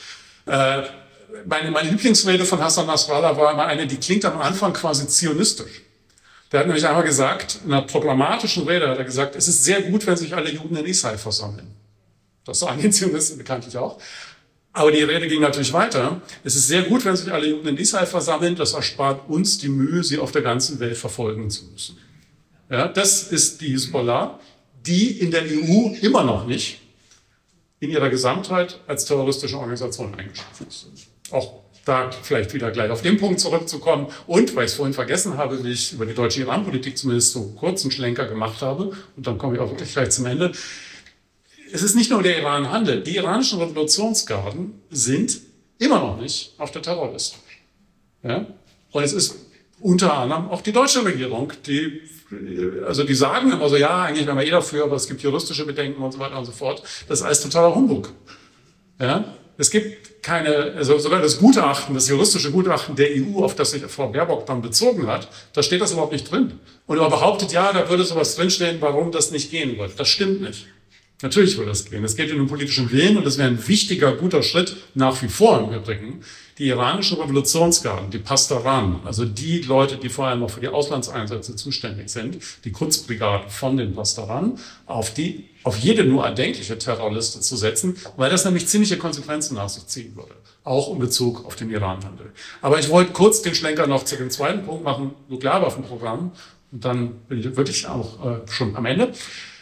Meine Lieblingsrede von Hassan Nasrallah war immer eine, die klingt am Anfang quasi zionistisch. Der hat nämlich einmal gesagt, in einer programmatischen Rede hat er gesagt, es ist sehr gut, wenn sich alle Juden in Israel versammeln. Das sagen die Zionisten bekanntlich auch. Aber die Rede ging natürlich weiter. Es ist sehr gut, wenn sich alle Juden in Israel versammeln. Das erspart uns die Mühe, sie auf der ganzen Welt verfolgen zu müssen. Ja, das ist die Hisbollah, die in der EU immer noch nicht in ihrer Gesamtheit als terroristische Organisation eingestuft ist. Auch da vielleicht wieder gleich auf den Punkt zurückzukommen. Und, weil ich es vorhin vergessen habe, wie ich über die deutsche Iran-Politik zumindest so kurzen Schlenker gemacht habe, und dann komme ich auch wirklich gleich zum Ende. Es ist nicht nur der Iran-Handel. Die iranischen Revolutionsgarden sind immer noch nicht auf der Terrorliste. Ja? Und es ist unter anderem auch die deutsche Regierung, die sagen immer so, ja, eigentlich wären wir eh dafür, aber es gibt juristische Bedenken und so weiter und so fort. Das ist alles totaler Humbug. Ja? Es gibt keine, also sogar das Gutachten, das juristische Gutachten der EU, auf das sich Frau Baerbock dann bezogen hat, da steht das überhaupt nicht drin. Und er behauptet, ja, da würde sowas drinstehen, warum das nicht gehen wird. Das stimmt nicht. Natürlich will das gehen. Es geht um den politischen Willen und das wäre ein wichtiger, guter Schritt nach wie vor im Übrigen. Die iranischen Revolutionsgarden, die Pastaran, also die Leute, die vor allem noch für die Auslandseinsätze zuständig sind, die Kurzbrigaden von den Pastaran, auf jede nur erdenkliche Terrorliste zu setzen, weil das nämlich ziemliche Konsequenzen nach sich ziehen würde. Auch in Bezug auf den Iran-Handel. Aber ich wollte kurz den Schlenker noch zu dem zweiten Punkt machen, Nuklearwaffenprogramm. Und dann bin ich wirklich auch schon am Ende.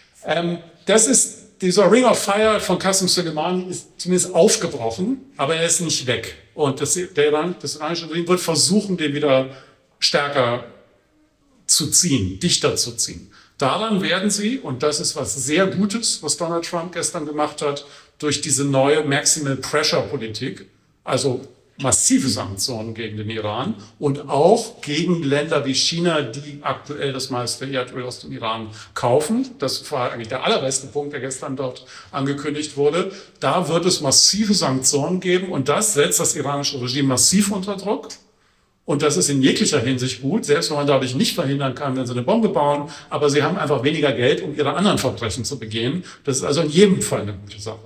Das ist dieser Ring of Fire von Qasem Soleimani ist zumindest aufgebrochen, aber er ist nicht weg. Und das iranische Regime wird versuchen, den wieder stärker zu ziehen, dichter zu ziehen. Daran werden sie, und das ist was sehr Gutes, was Donald Trump gestern gemacht hat, durch diese neue Maximal Pressure Politik, also massive Sanktionen gegen den Iran und auch gegen Länder wie China, die aktuell das meiste Erdöl aus dem Iran kaufen. Das war eigentlich der allerbeste Punkt, der gestern dort angekündigt wurde. Da wird es massive Sanktionen geben und das setzt das iranische Regime massiv unter Druck. Und das ist in jeglicher Hinsicht gut, selbst wenn man dadurch nicht verhindern kann, wenn sie eine Bombe bauen. Aber sie haben einfach weniger Geld, um ihre anderen Verbrechen zu begehen. Das ist also in jedem Fall eine gute Sache.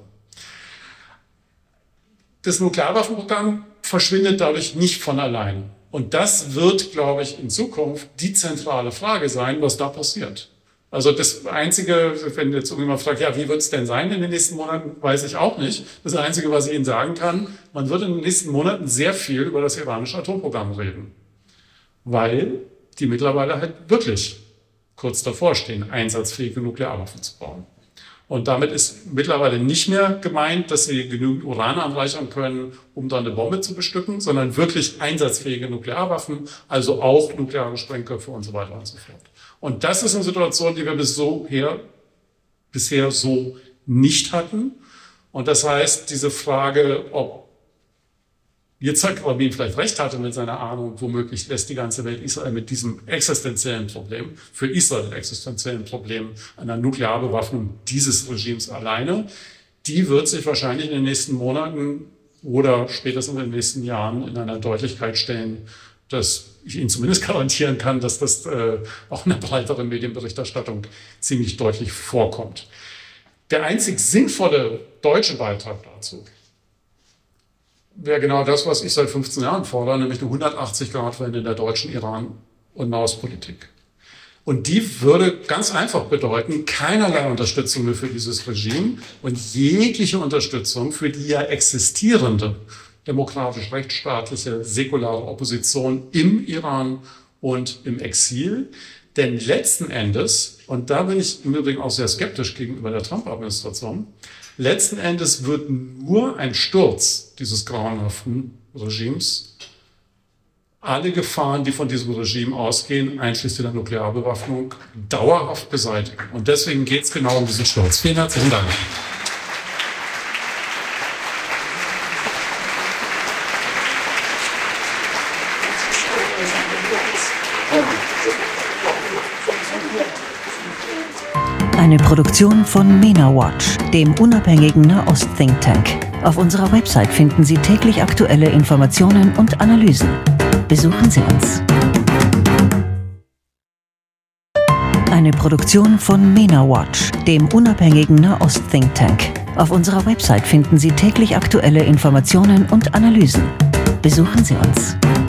Das Nuklearwaffenprogramm verschwindet dadurch nicht von alleine. Und das wird, glaube ich, in Zukunft die zentrale Frage sein, was da passiert. Also das Einzige, wenn jetzt irgendjemand fragt, ja, wie wird es denn sein in den nächsten Monaten, weiß ich auch nicht. Das Einzige, was ich Ihnen sagen kann, man wird in den nächsten Monaten sehr viel über das iranische Atomprogramm reden. Weil die mittlerweile halt wirklich kurz davor stehen, einsatzfähige Nuklearwaffen zu bauen. Und damit ist mittlerweile nicht mehr gemeint, dass sie genügend Uran anreichern können, um da eine Bombe zu bestücken, sondern wirklich einsatzfähige Nuklearwaffen, also auch nukleare Sprengköpfe und so weiter und so fort. Und das ist eine Situation, die wir bisher so nicht hatten. Und das heißt, diese Frage, ob Yitzhak Rabin vielleicht recht hatte mit seiner Ahnung, womöglich lässt die ganze Welt Israel mit diesem existenziellen Problem, für Israel existenziellen Problem einer Nuklearbewaffnung dieses Regimes alleine, die wird sich wahrscheinlich in den nächsten Monaten oder spätestens in den nächsten Jahren in einer Deutlichkeit stellen, dass ich Ihnen zumindest garantieren kann, dass das auch in der breiteren Medienberichterstattung ziemlich deutlich vorkommt. Der einzig sinnvolle deutsche Beitrag dazu wäre genau das, was ich seit 15 Jahren fordere, nämlich eine 180-Grad-Wende in der deutschen Iran- und Nahostpolitik. Und die würde ganz einfach bedeuten, keinerlei Unterstützung mehr für dieses Regime und jegliche Unterstützung für die ja existierende demokratisch-rechtsstaatliche, säkulare Opposition im Iran und im Exil. Denn letzten Endes, und da bin ich im Übrigen auch sehr skeptisch gegenüber der Trump-Administration, letzten Endes wird nur ein Sturz dieses grauenhaften Regimes alle Gefahren, die von diesem Regime ausgehen, einschließlich der Nuklearbewaffnung, dauerhaft beseitigen. Und deswegen geht es genau um diesen Sturz. Vielen herzlichen Dank. Eine Produktion von MENA Watch, dem unabhängigen Nahost-Think Tank. Auf unserer Website finden Sie täglich aktuelle Informationen und Analysen. Besuchen Sie uns. Eine Produktion von MENA Watch, dem unabhängigen Nahost-Think Tank. Auf unserer Website finden Sie täglich aktuelle Informationen und Analysen. Besuchen Sie uns.